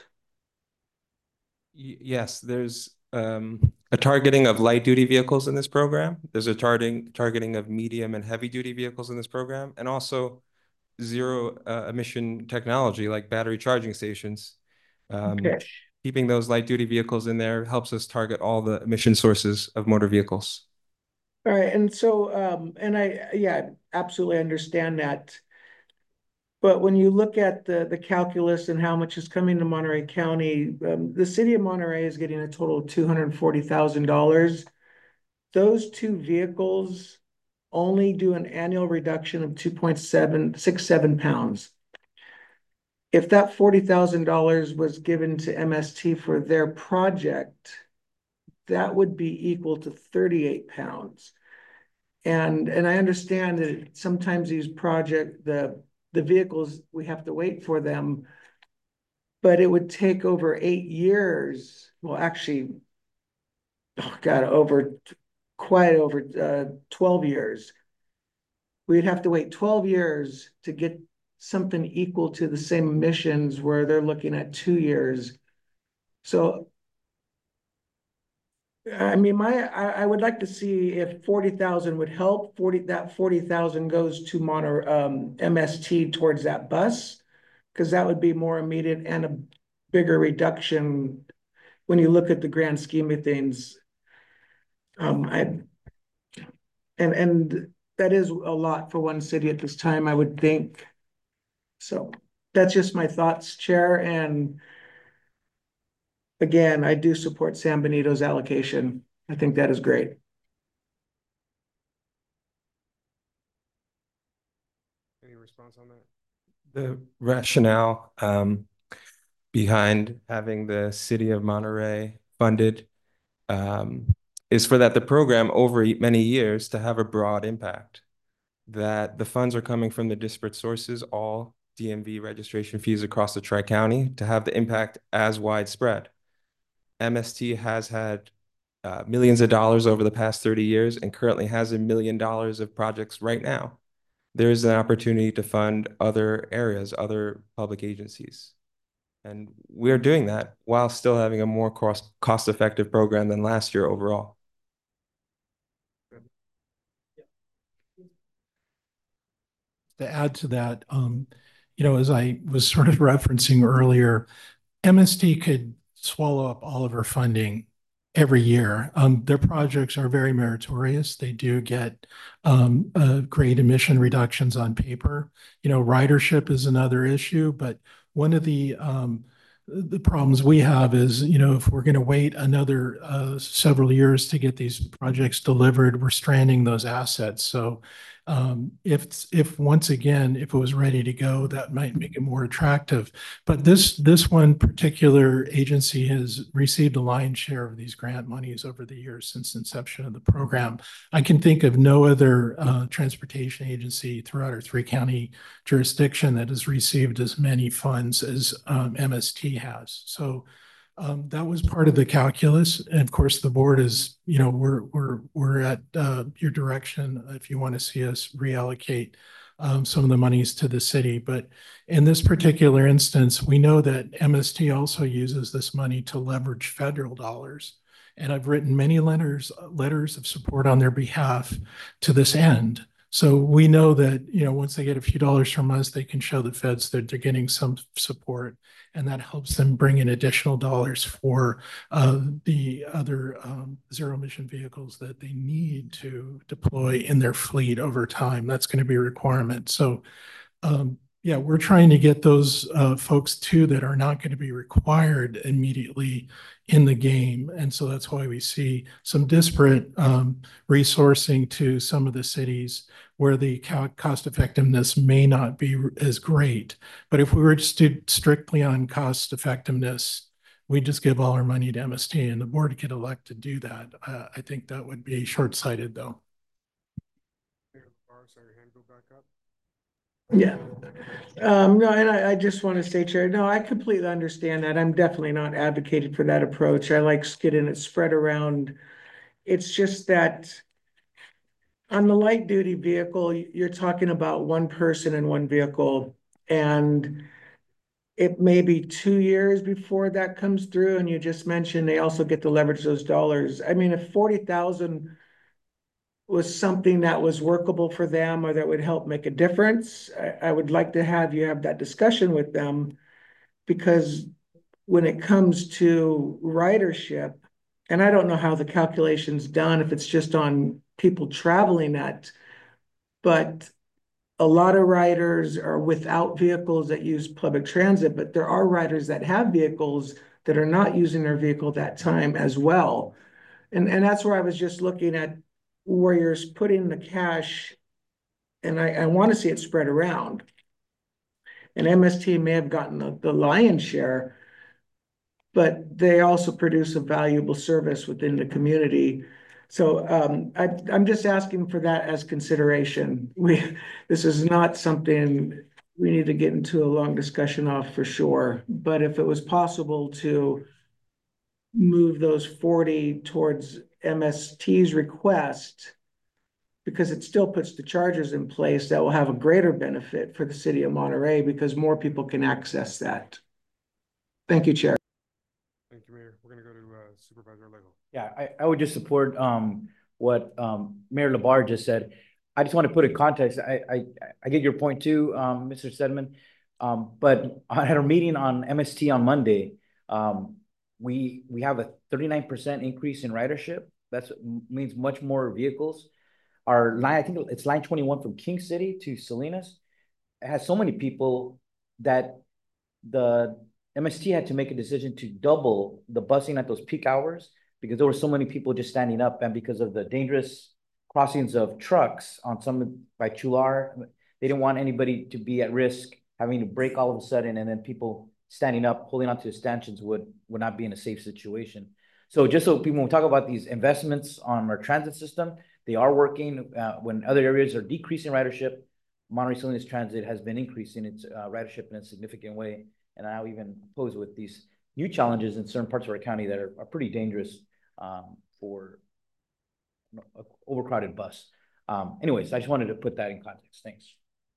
Yes, there's a targeting of light duty vehicles in this program. There's a targeting of medium and heavy duty vehicles in this program, and also zero emission technology like battery charging stations. Okay. Keeping those light duty vehicles in there helps us target all the emission sources of motor vehicles. All right, and so and I absolutely understand that. But when you look at the calculus and how much is coming to Monterey County, the city of Monterey is getting a total of $240,000. Those two vehicles only do an annual reduction of 2.767 pounds. If that $40,000 was given to MST for their project, that would be equal to 38 pounds. And I understand that sometimes these the vehicles, we have to wait for them, but it would take over 8 years. Well, actually, oh God, quite over 12 years. We'd have to wait 12 years to get something equal to the same emissions where they're looking at 2 years. So, I mean, I would like to see if 40,000 would help. 40,000 goes to MST towards that bus, because that would be more immediate and a bigger reduction when you look at the grand scheme of things. And that is a lot for one city at this time, I would think. So that's just my thoughts, Chair. And again, I do support San Benito's allocation. I think that is great. Any response on that? The rationale behind having the city of Monterey funded is for that the program over many years to have a broad impact, that the funds are coming from the disparate sources, all DMV registration fees across the Tri-County, to have the impact as widespread. MST has had millions of dollars over the past 30 years and currently has $1 million of projects right now. There is an opportunity to fund other areas, other public agencies. And we're doing that while still having a more cost-effective program than last year overall. To add to that, as I was sort of referencing earlier, MST could swallow up all of our funding every year. Their projects are very meritorious. They do get great emission reductions on paper. Ridership is another issue, but one of the problems we have is, if we're going to wait another several years to get these projects delivered, we're stranding those assets. So if once again, if it was ready to go, that might make it more attractive. But this one particular agency has received a lion's share of these grant monies over the years since inception of the program. I can think of no other transportation agency throughout our 3-county jurisdiction that has received as many funds as MST has. So that was part of the calculus. And of course, the board is, we're at your direction if you want to see us reallocate some of the monies to the city. But in this particular instance, we know that MST also uses this money to leverage federal dollars. And I've written many letters of support on their behalf to this end. So we know that, once they get a few dollars from us, they can show the feds that they're getting some support, and that helps them bring in additional dollars for the other zero emission vehicles that they need to deploy in their fleet over time. That's going to be a requirement. So, Yeah, we're trying to get those folks too that are not going to be required immediately in the game. And so that's why we see some disparate resourcing to some of the cities where the cost effectiveness may not be as great. But if we were just to strictly on cost effectiveness, we just give all our money to MST and the board could elect to do that. I think that would be short-sighted though. Yeah. No, and I just want to say, Chair, no, I completely understand that. I'm definitely not advocating for that approach. I like getting it spread around. It's just that on the light duty vehicle, you're talking about one person in one vehicle, and it may be 2 years before that comes through. And you just mentioned they also get to leverage those dollars. I mean, if 40,000 was something that was workable for them or that would help make a difference, I would like to have you have that discussion with them, because when it comes to ridership, and I don't know how the calculation's done, if it's just on people traveling that, but a lot of riders are without vehicles that use public transit, but there are riders that have vehicles that are not using their vehicle that time as well. And that's where I was just looking at where you're putting the cash, and I want to see it spread around. And MST may have gotten the lion's share, but they also produce a valuable service within the community. So I'm just asking for that as consideration. This is not something we need to get into a long discussion of for sure. But if it was possible to move those 40 towards MST's request, because it still puts the chargers in place that will have a greater benefit for the city of Monterey because more people can access that. Thank you, Chair. Thank you, Mayor. We're going to go to Supervisor Alejo. Yeah, I would just support what Mayor Labar just said. I just want to put in context. I get your point too, Mr. Stedman. But at our meeting on MST on Monday, we have a 39% increase in ridership. That means much more vehicles. Our line, I think it's line 21 from King City to Salinas. It has so many people that the MST had to make a decision to double the busing at those peak hours because there were so many people just standing up, and because of the dangerous crossings of trucks on some by Chular, they didn't want anybody to be at risk having to brake all of a sudden, and then people standing up, holding onto the stanchions would not be in a safe situation. So just so people, when we talk about these investments on our transit system, they are working. When other areas are decreasing ridership, Monterey Salinas Transit has been increasing its ridership in a significant way. And now even posed with these new challenges in certain parts of our county that are pretty dangerous for an overcrowded bus. Anyways, I just wanted to put that in context. Thanks.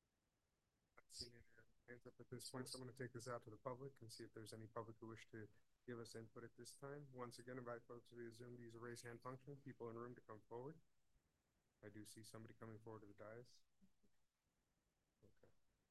Hands up at this point, so I'm going to take this out to the public and see if there's any public who wish to give us input at this time. Once again, invite folks via Zoom to use a raise hand function. People in the room to come forward. I do see somebody coming forward to the dais. Okay.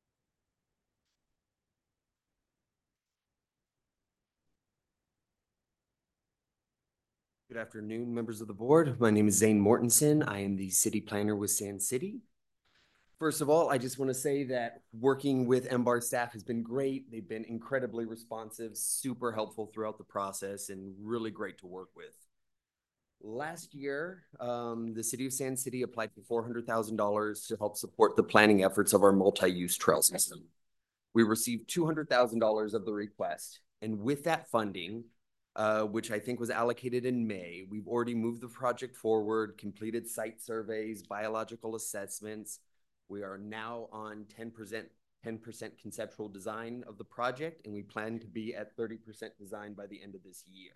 Good afternoon, members of the board. My name is Zane Mortensen. I am the city planner with Sand City. First of all, I just want to say that working with MBAR staff has been great. They've been incredibly responsive, super helpful throughout the process, and really great to work with. Last year, the city of Sand City applied for $400,000 to help support the planning efforts of our multi-use trail system. We received $200,000 of the request, and with that funding, which I think was allocated in May, we've already moved the project forward, completed site surveys, biological assessments. We are now on 10% conceptual design of the project, and we plan to be at 30% design by the end of this year.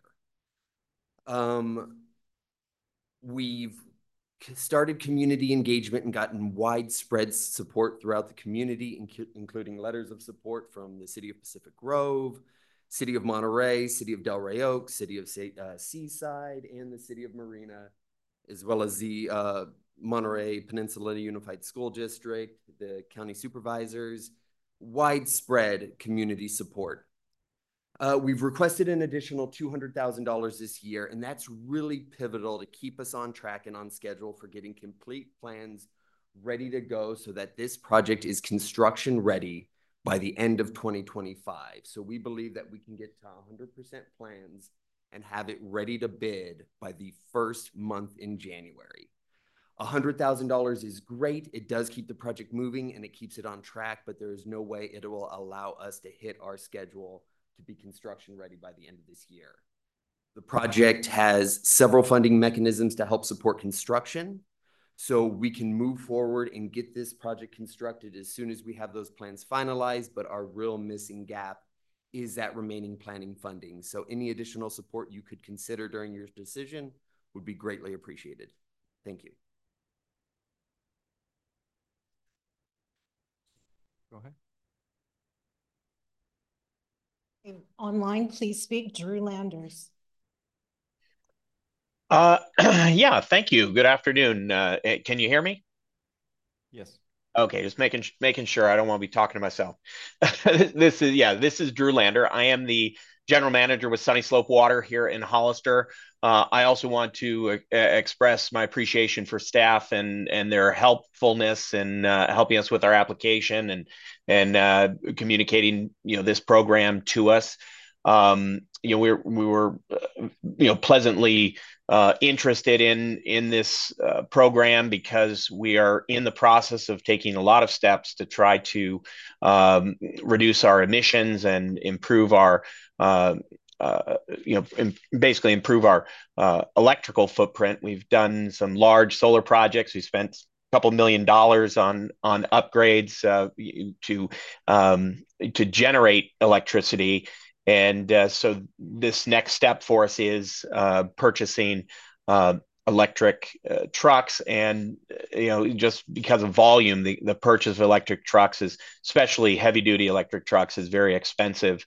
We've started community engagement and gotten widespread support throughout the community, including letters of support from the City of Pacific Grove, City of Monterey, City of Delray Oaks, City of Seaside, and the City of Marina, as well as the Monterey Peninsula Unified School District, the county supervisors, widespread community support. We've requested an additional $200,000 this year, and that's really pivotal to keep us on track and on schedule for getting complete plans ready to go so that this project is construction ready by the end of 2025. So we believe that we can get to 100% plans and have it ready to bid by the first month in January. $100,000 is great. It does keep the project moving and it keeps it on track, but there is no way it will allow us to hit our schedule to be construction ready by the end of this year. The project has several funding mechanisms to help support construction, so we can move forward and get this project constructed as soon as we have those plans finalized, but our real missing gap is that remaining planning funding. So any additional support you could consider during your decision would be greatly appreciated. Thank you. Go ahead. Online, please speak, Drew Landers. Yeah, thank you. Good afternoon. Can you hear me? Yes. Okay, just making sure. I don't want to be talking to myself. This is Drew Lander. I am the general manager with Sunny Slope Water here in Hollister. I also want to express my appreciation for staff and their helpfulness in helping us with our application and communicating this program to us. We were pleasantly interested in this program because we are in the process of taking a lot of steps to try to reduce our emissions and improve our basically improve our electrical footprint. We've done some large solar projects. We spent a couple $1 million on upgrades to generate electricity. And so this next step for us is purchasing electric trucks. And, just because of volume, the purchase of electric trucks is, especially heavy duty electric trucks, is very expensive.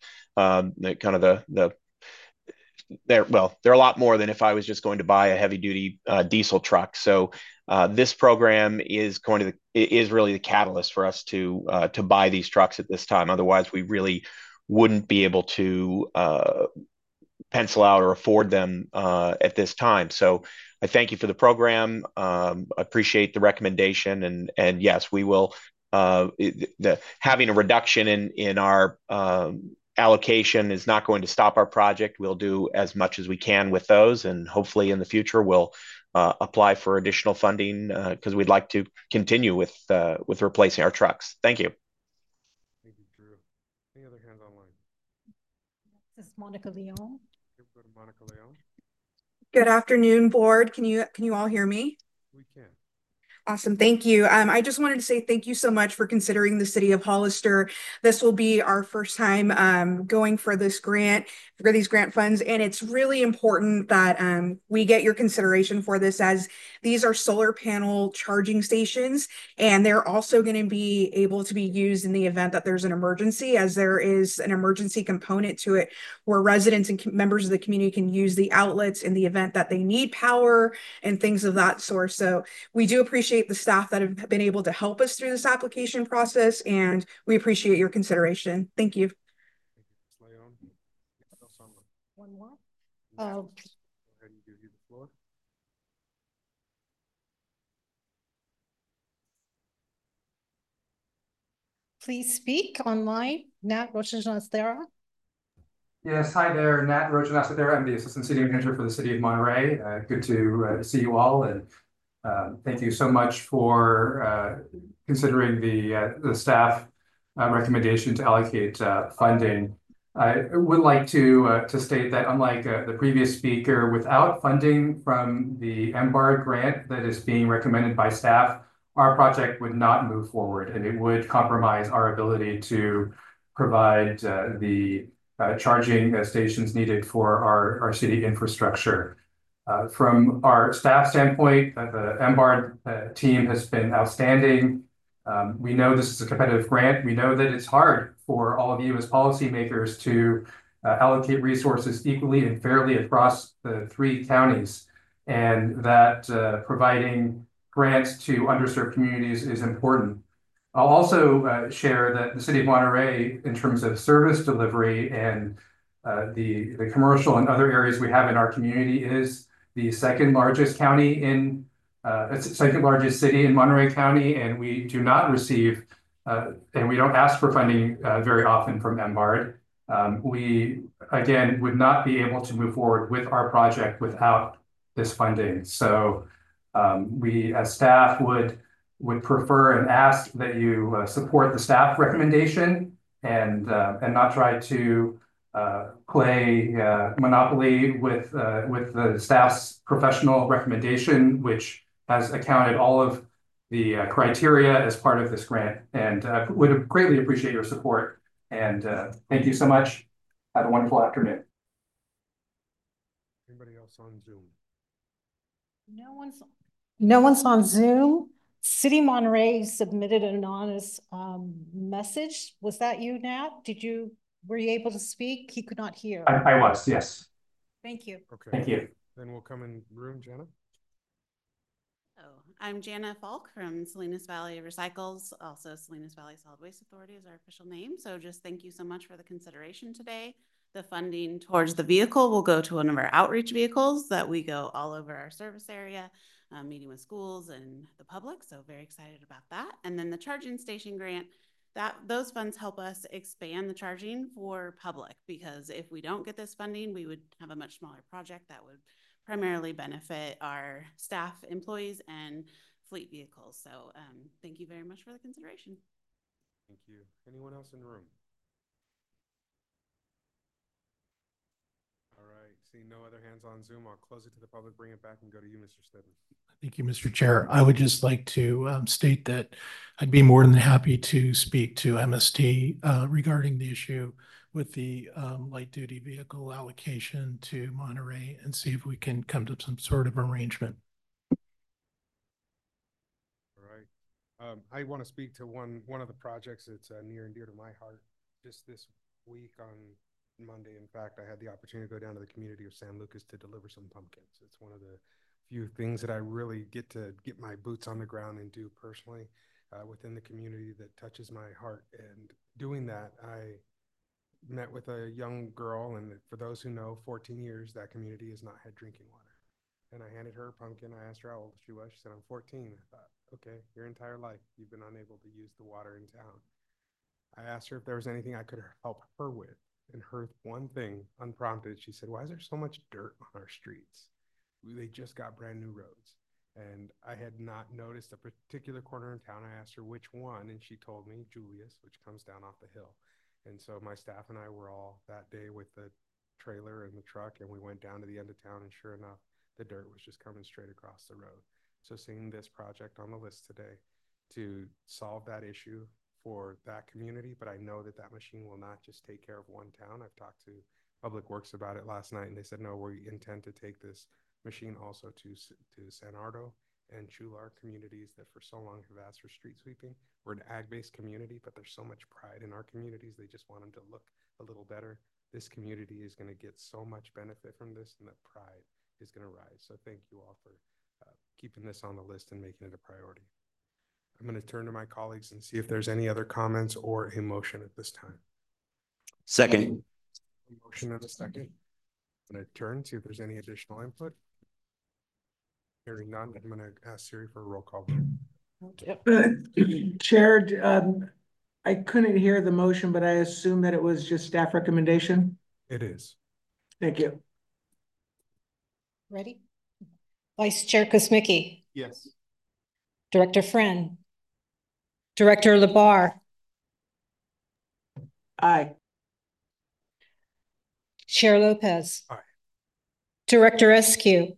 They're a lot more than if I was just going to buy a heavy duty diesel truck. So this program is really the catalyst for us to buy these trucks at this time. Otherwise, we really wouldn't be able to pencil out or afford them at this time. So I thank you for the program. I appreciate the recommendation, and yes, we will. Having a reduction in our allocation is not going to stop our project. We'll do as much as we can with those, and hopefully in the future we'll apply for additional funding because we'd like to continue with replacing our trucks. Thank you. Thank you, Drew. Any other hands online? This is Monica Leon. Go to Monica Leon. Good afternoon, board. Can you all hear me? We can. Awesome. Thank you. I just wanted to say thank you so much for considering the city of Hollister. This will be our first time going for this grant, for these grant funds. And it's really important that we get your consideration for this, as these are solar panel charging stations, and they're also going to be able to be used in the event that there's an emergency, as there is an emergency component to it where residents and members of the community can use the outlets in the event that they need power and things of that sort. So we do appreciate the staff that have been able to help us through this application process, and we appreciate your consideration. Thank you. One more. Go ahead and give you the floor. Please speak online, Nat Rocha-Ginastera. Yes, hi there, Nat Rocha-Ginastera. I'm the Assistant City Manager for the City of Monterey. Good to see you all, and thank you so much for considering the staff recommendation to allocate funding. I would like to state that, unlike the previous speaker, without funding from the MBARD grant that is being recommended by staff, our project would not move forward, and it would compromise our ability to provide the charging stations needed for our city infrastructure. From our staff standpoint, the MBARD team has been outstanding. We know this is a competitive grant. We know that it's hard for all of you as policymakers to allocate resources equally and fairly across the 3 counties, and that providing grants to underserved communities is important. I'll also share that the City of Monterey, in terms of service delivery and the commercial and other areas we have in our community, is the second largest city in Monterey County, and we do not receive and we don't ask for funding very often from MBARD. We, again, would not be able to move forward with our project without this funding. So we, as staff, would prefer and ask that you support the staff recommendation and not try to play monopoly with the staff's professional recommendation, which has accounted all of the criteria as part of this grant, and would greatly appreciate your support. And thank you so much. Have a wonderful afternoon. Anybody else on Zoom? No one's on Zoom. City Monterey submitted an anonymous message. Was that you, Nat? Were you able to speak? He could not hear. I was, yes. Thank you. Okay. Thank you. Then we'll come in room, Jana. I'm Jana Falk from Salinas Valley Recycles. Also, Salinas Valley Solid Waste Authority is our official name. So just thank you so much for the consideration today. The funding towards the vehicle will go to one of our outreach vehicles that we go all over our service area, meeting with schools and the public. So very excited about that. And then the charging station grant, those funds help us expand the charging for public, because if we don't get this funding, we would have a much smaller project that would primarily benefit our staff, employees, and fleet vehicles. So thank you very much for the consideration. Thank you. Anyone else in the room? All right. Seeing no other hands on Zoom, I'll close it to the public, bring it back, and go to you, Mr. Stedman. Thank you, Mr. Chair. I would just like to state that I'd be more than happy to speak to MST regarding the issue with the light duty vehicle allocation to Monterey, and see if we can come to some sort of arrangement. All right. I want to speak to one of the projects that's near and dear to my heart. Just this week on Monday, in fact, I had the opportunity to go down to the community of San Lucas to deliver some pumpkins. It's one of the few things that I really get to get my boots on the ground and do personally within the community that touches my heart. And doing that, I met with a young girl, and for those who know, 14 years, that community has not had drinking water. And I handed her a pumpkin. I asked her how old she was. She said, I'm 14. I thought, okay, your entire life, you've been unable to use the water in town. I asked her if there was anything I could help her with. And her one thing, unprompted, she said, why is there so much dirt on our streets? They just got brand new roads. And I had not noticed a particular corner in town. I asked her which one, and she told me Julius, which comes down off the hill. And so my staff and I were all that day with the trailer and the truck, and we went down to the end of town, and sure enough, the dirt was just coming straight across the road. So seeing this project on the list today to solve that issue for that community, but I know that that machine will not just take care of one town. I've talked to Public Works about it last night, and they said, no, we intend to take this machine also to San Ardo and Chular communities that for so long have asked for street sweeping. We're an ag-based community, but there's so much pride in our communities. They just want them to look a little better. This community is going to get so much benefit from this, and that pride is going to rise. So thank you all for keeping this on the list and making it a priority. I'm going to turn to my colleagues and see if there's any other comments or a motion at this time. Second. A motion and a second. I'm going to turn, see if there's any additional input. Hearing none, I'm going to ask Siri for a roll call vote. Chair, I couldn't hear the motion, but I assume that it was just staff recommendation? It is. Thank you. Ready? Vice Chair Kosmicki. Yes. Director Friend. Director Labar. Aye. Chair Lopez. Aye. Director Eskew.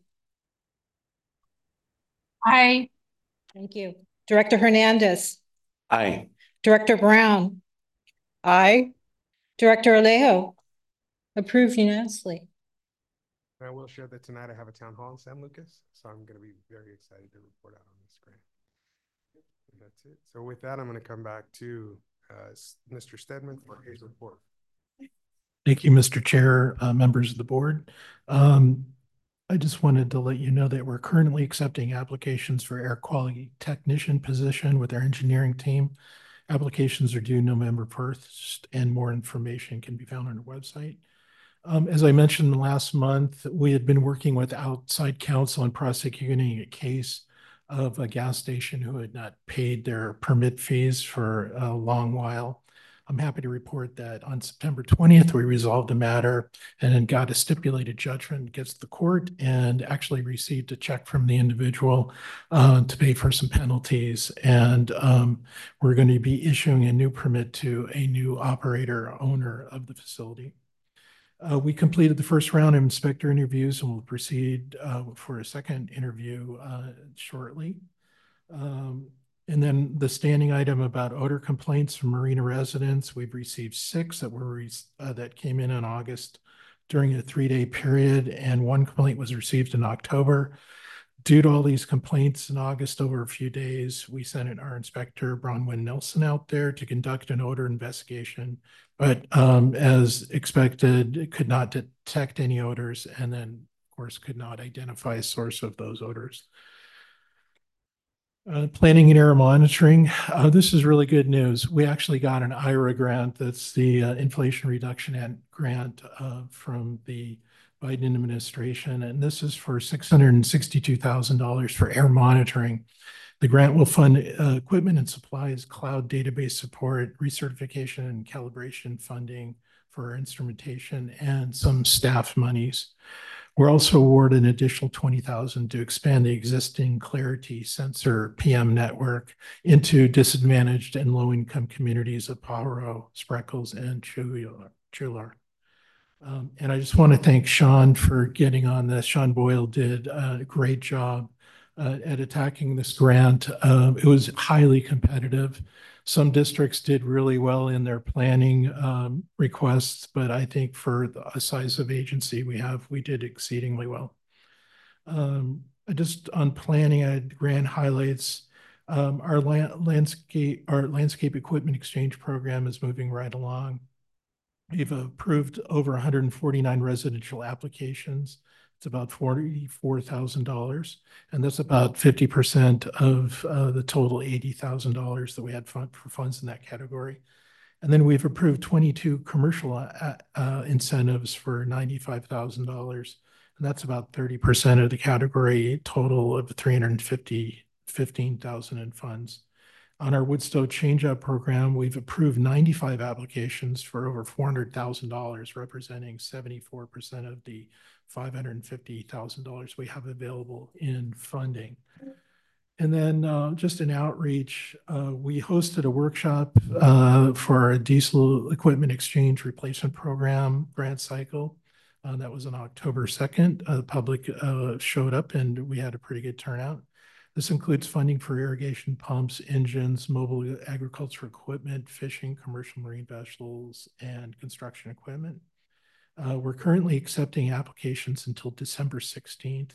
Aye. Thank you. Director Hernandez. Aye. Director Brown. Aye. Director Alejo. Approved unanimously. And I will share that tonight I have a town hall in San Lucas, so I'm going to be very excited to report out on this grant. And that's it. So with that, I'm going to come back to Mr. Stedman for his report. Thank you, Mr. Chair, members of the board. I just wanted to let you know that we're currently accepting applications for air quality technician position with our engineering team. Applications are due November 1st, and more information can be found on our website. As I mentioned last month, we had been working with outside counsel and prosecuting a case of a gas station who had not paid their permit fees for a long while. I'm happy to report that on September 20th, we resolved the matter and then got a stipulated judgment against the court and actually received a check from the individual to pay for some penalties. And we're going to be issuing a new permit to a new operator owner of the facility. We completed the first round of inspector interviews and will proceed for a second interview shortly. And then the standing item about odor complaints from marina residents, we've received 6 that came in August during a 3-day period, and 1 complaint was received in October. Due to all these complaints in August over a few days, we sent our inspector, Bronwyn Nelson, out there to conduct an odor investigation. But as expected, it could not detect any odors, and then, of course, could not identify a source of those odors. Planning and air monitoring. This is really good news. We actually got an IRA grant. That's the Inflation Reduction grant from the Biden administration. And this is for $662,000 for air monitoring. The grant will fund equipment and supplies, cloud database support, recertification and calibration funding for instrumentation, and some staff monies. We're also awarded an additional $20,000 to expand the existing Clarity sensor PM network into disadvantaged and low-income communities of Pajaro, Spreckles, and Chular. And I just want to thank Sean for getting on this. Sean Boyle did a great job at attacking this grant. It was highly competitive. Some districts did really well in their planning requests, but I think for the size of agency we did exceedingly well. Just on planning, I had grand highlights. Our landscape equipment exchange program is moving right along. We've approved over 149 residential applications. It's about $44,000, and that's about 50% of the total $80,000 that we had for funds in that category. And then we've approved 22 commercial incentives for $95,000, and that's about 30% of the category total of $315,000 in funds. On our Woodstow change-out program, we've approved 95 applications for over $400,000, representing 74% of the $550,000 we have available in funding. And then just an outreach, we hosted a workshop for our diesel equipment exchange replacement program grant cycle. That was on October 2nd. The public showed up and we had a pretty good turnout. This includes funding for irrigation pumps, engines, mobile agriculture equipment, fishing, commercial marine vessels, and construction equipment. We're currently accepting applications until December 16th.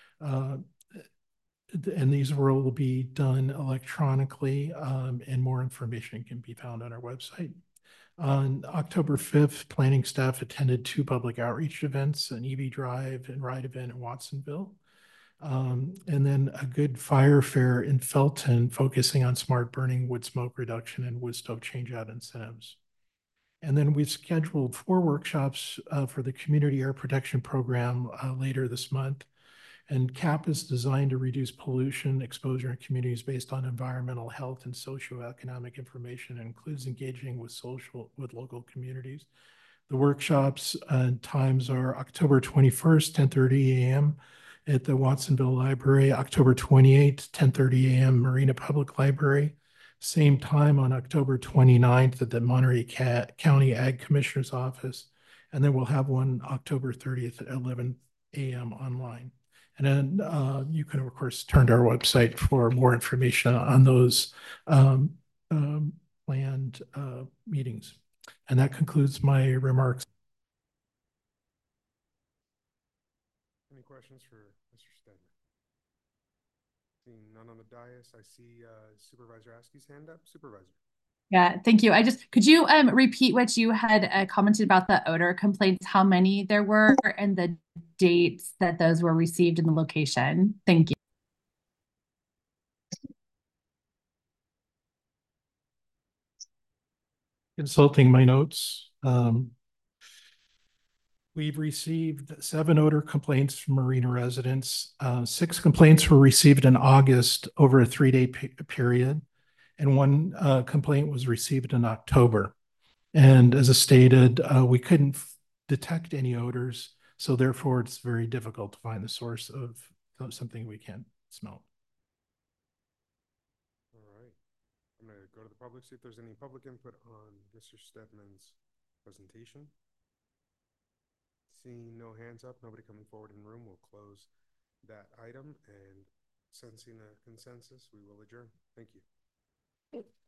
And these will be done electronically, and more information can be found on our website. On October 5th, planning staff attended 2 public outreach events, an EV drive and ride event in Watsonville. And then a good fire fair in Felton focusing on smart burning, wood smoke reduction, and wood stove change-out incentives. And then we've scheduled 4 workshops for the Community Air Protection Program later this month. And CAP is designed to reduce pollution exposure in communities based on environmental health and socioeconomic information, and includes engaging with local communities. The workshops and times are October 21st, 10:30 a.m. at the Watsonville Library, October 28th, 10:30 a.m. Marina Public Library. Same time on October 29th at the Monterey County Ag Commissioner's Office. And then we'll have one October 30th at 11 a.m. online. And then you can, of course, turn to our website for more information on those planned meetings. And that concludes my remarks. Any questions for Mr. Stedman? Seeing none on the dais, I see Supervisor Askey's hand up. Supervisor. Yeah, thank you. Could you repeat what you had commented about the odor complaints, how many there were, and the dates that those were received in the location? Thank you. Consulting my notes. We've received 7 odor complaints from marina residents. 6 complaints were received in August over a 3-day period, and 1 complaint was received in October. And as I stated, we couldn't detect any odors, so therefore it's very difficult to find the source of something we can't smell. All right. I'm going to go to the public, see if there's any public input on Mr. Stedman's presentation. Seeing no hands up, nobody coming forward in the room, we'll close that item, and sensing a consensus, we will adjourn. Thank you.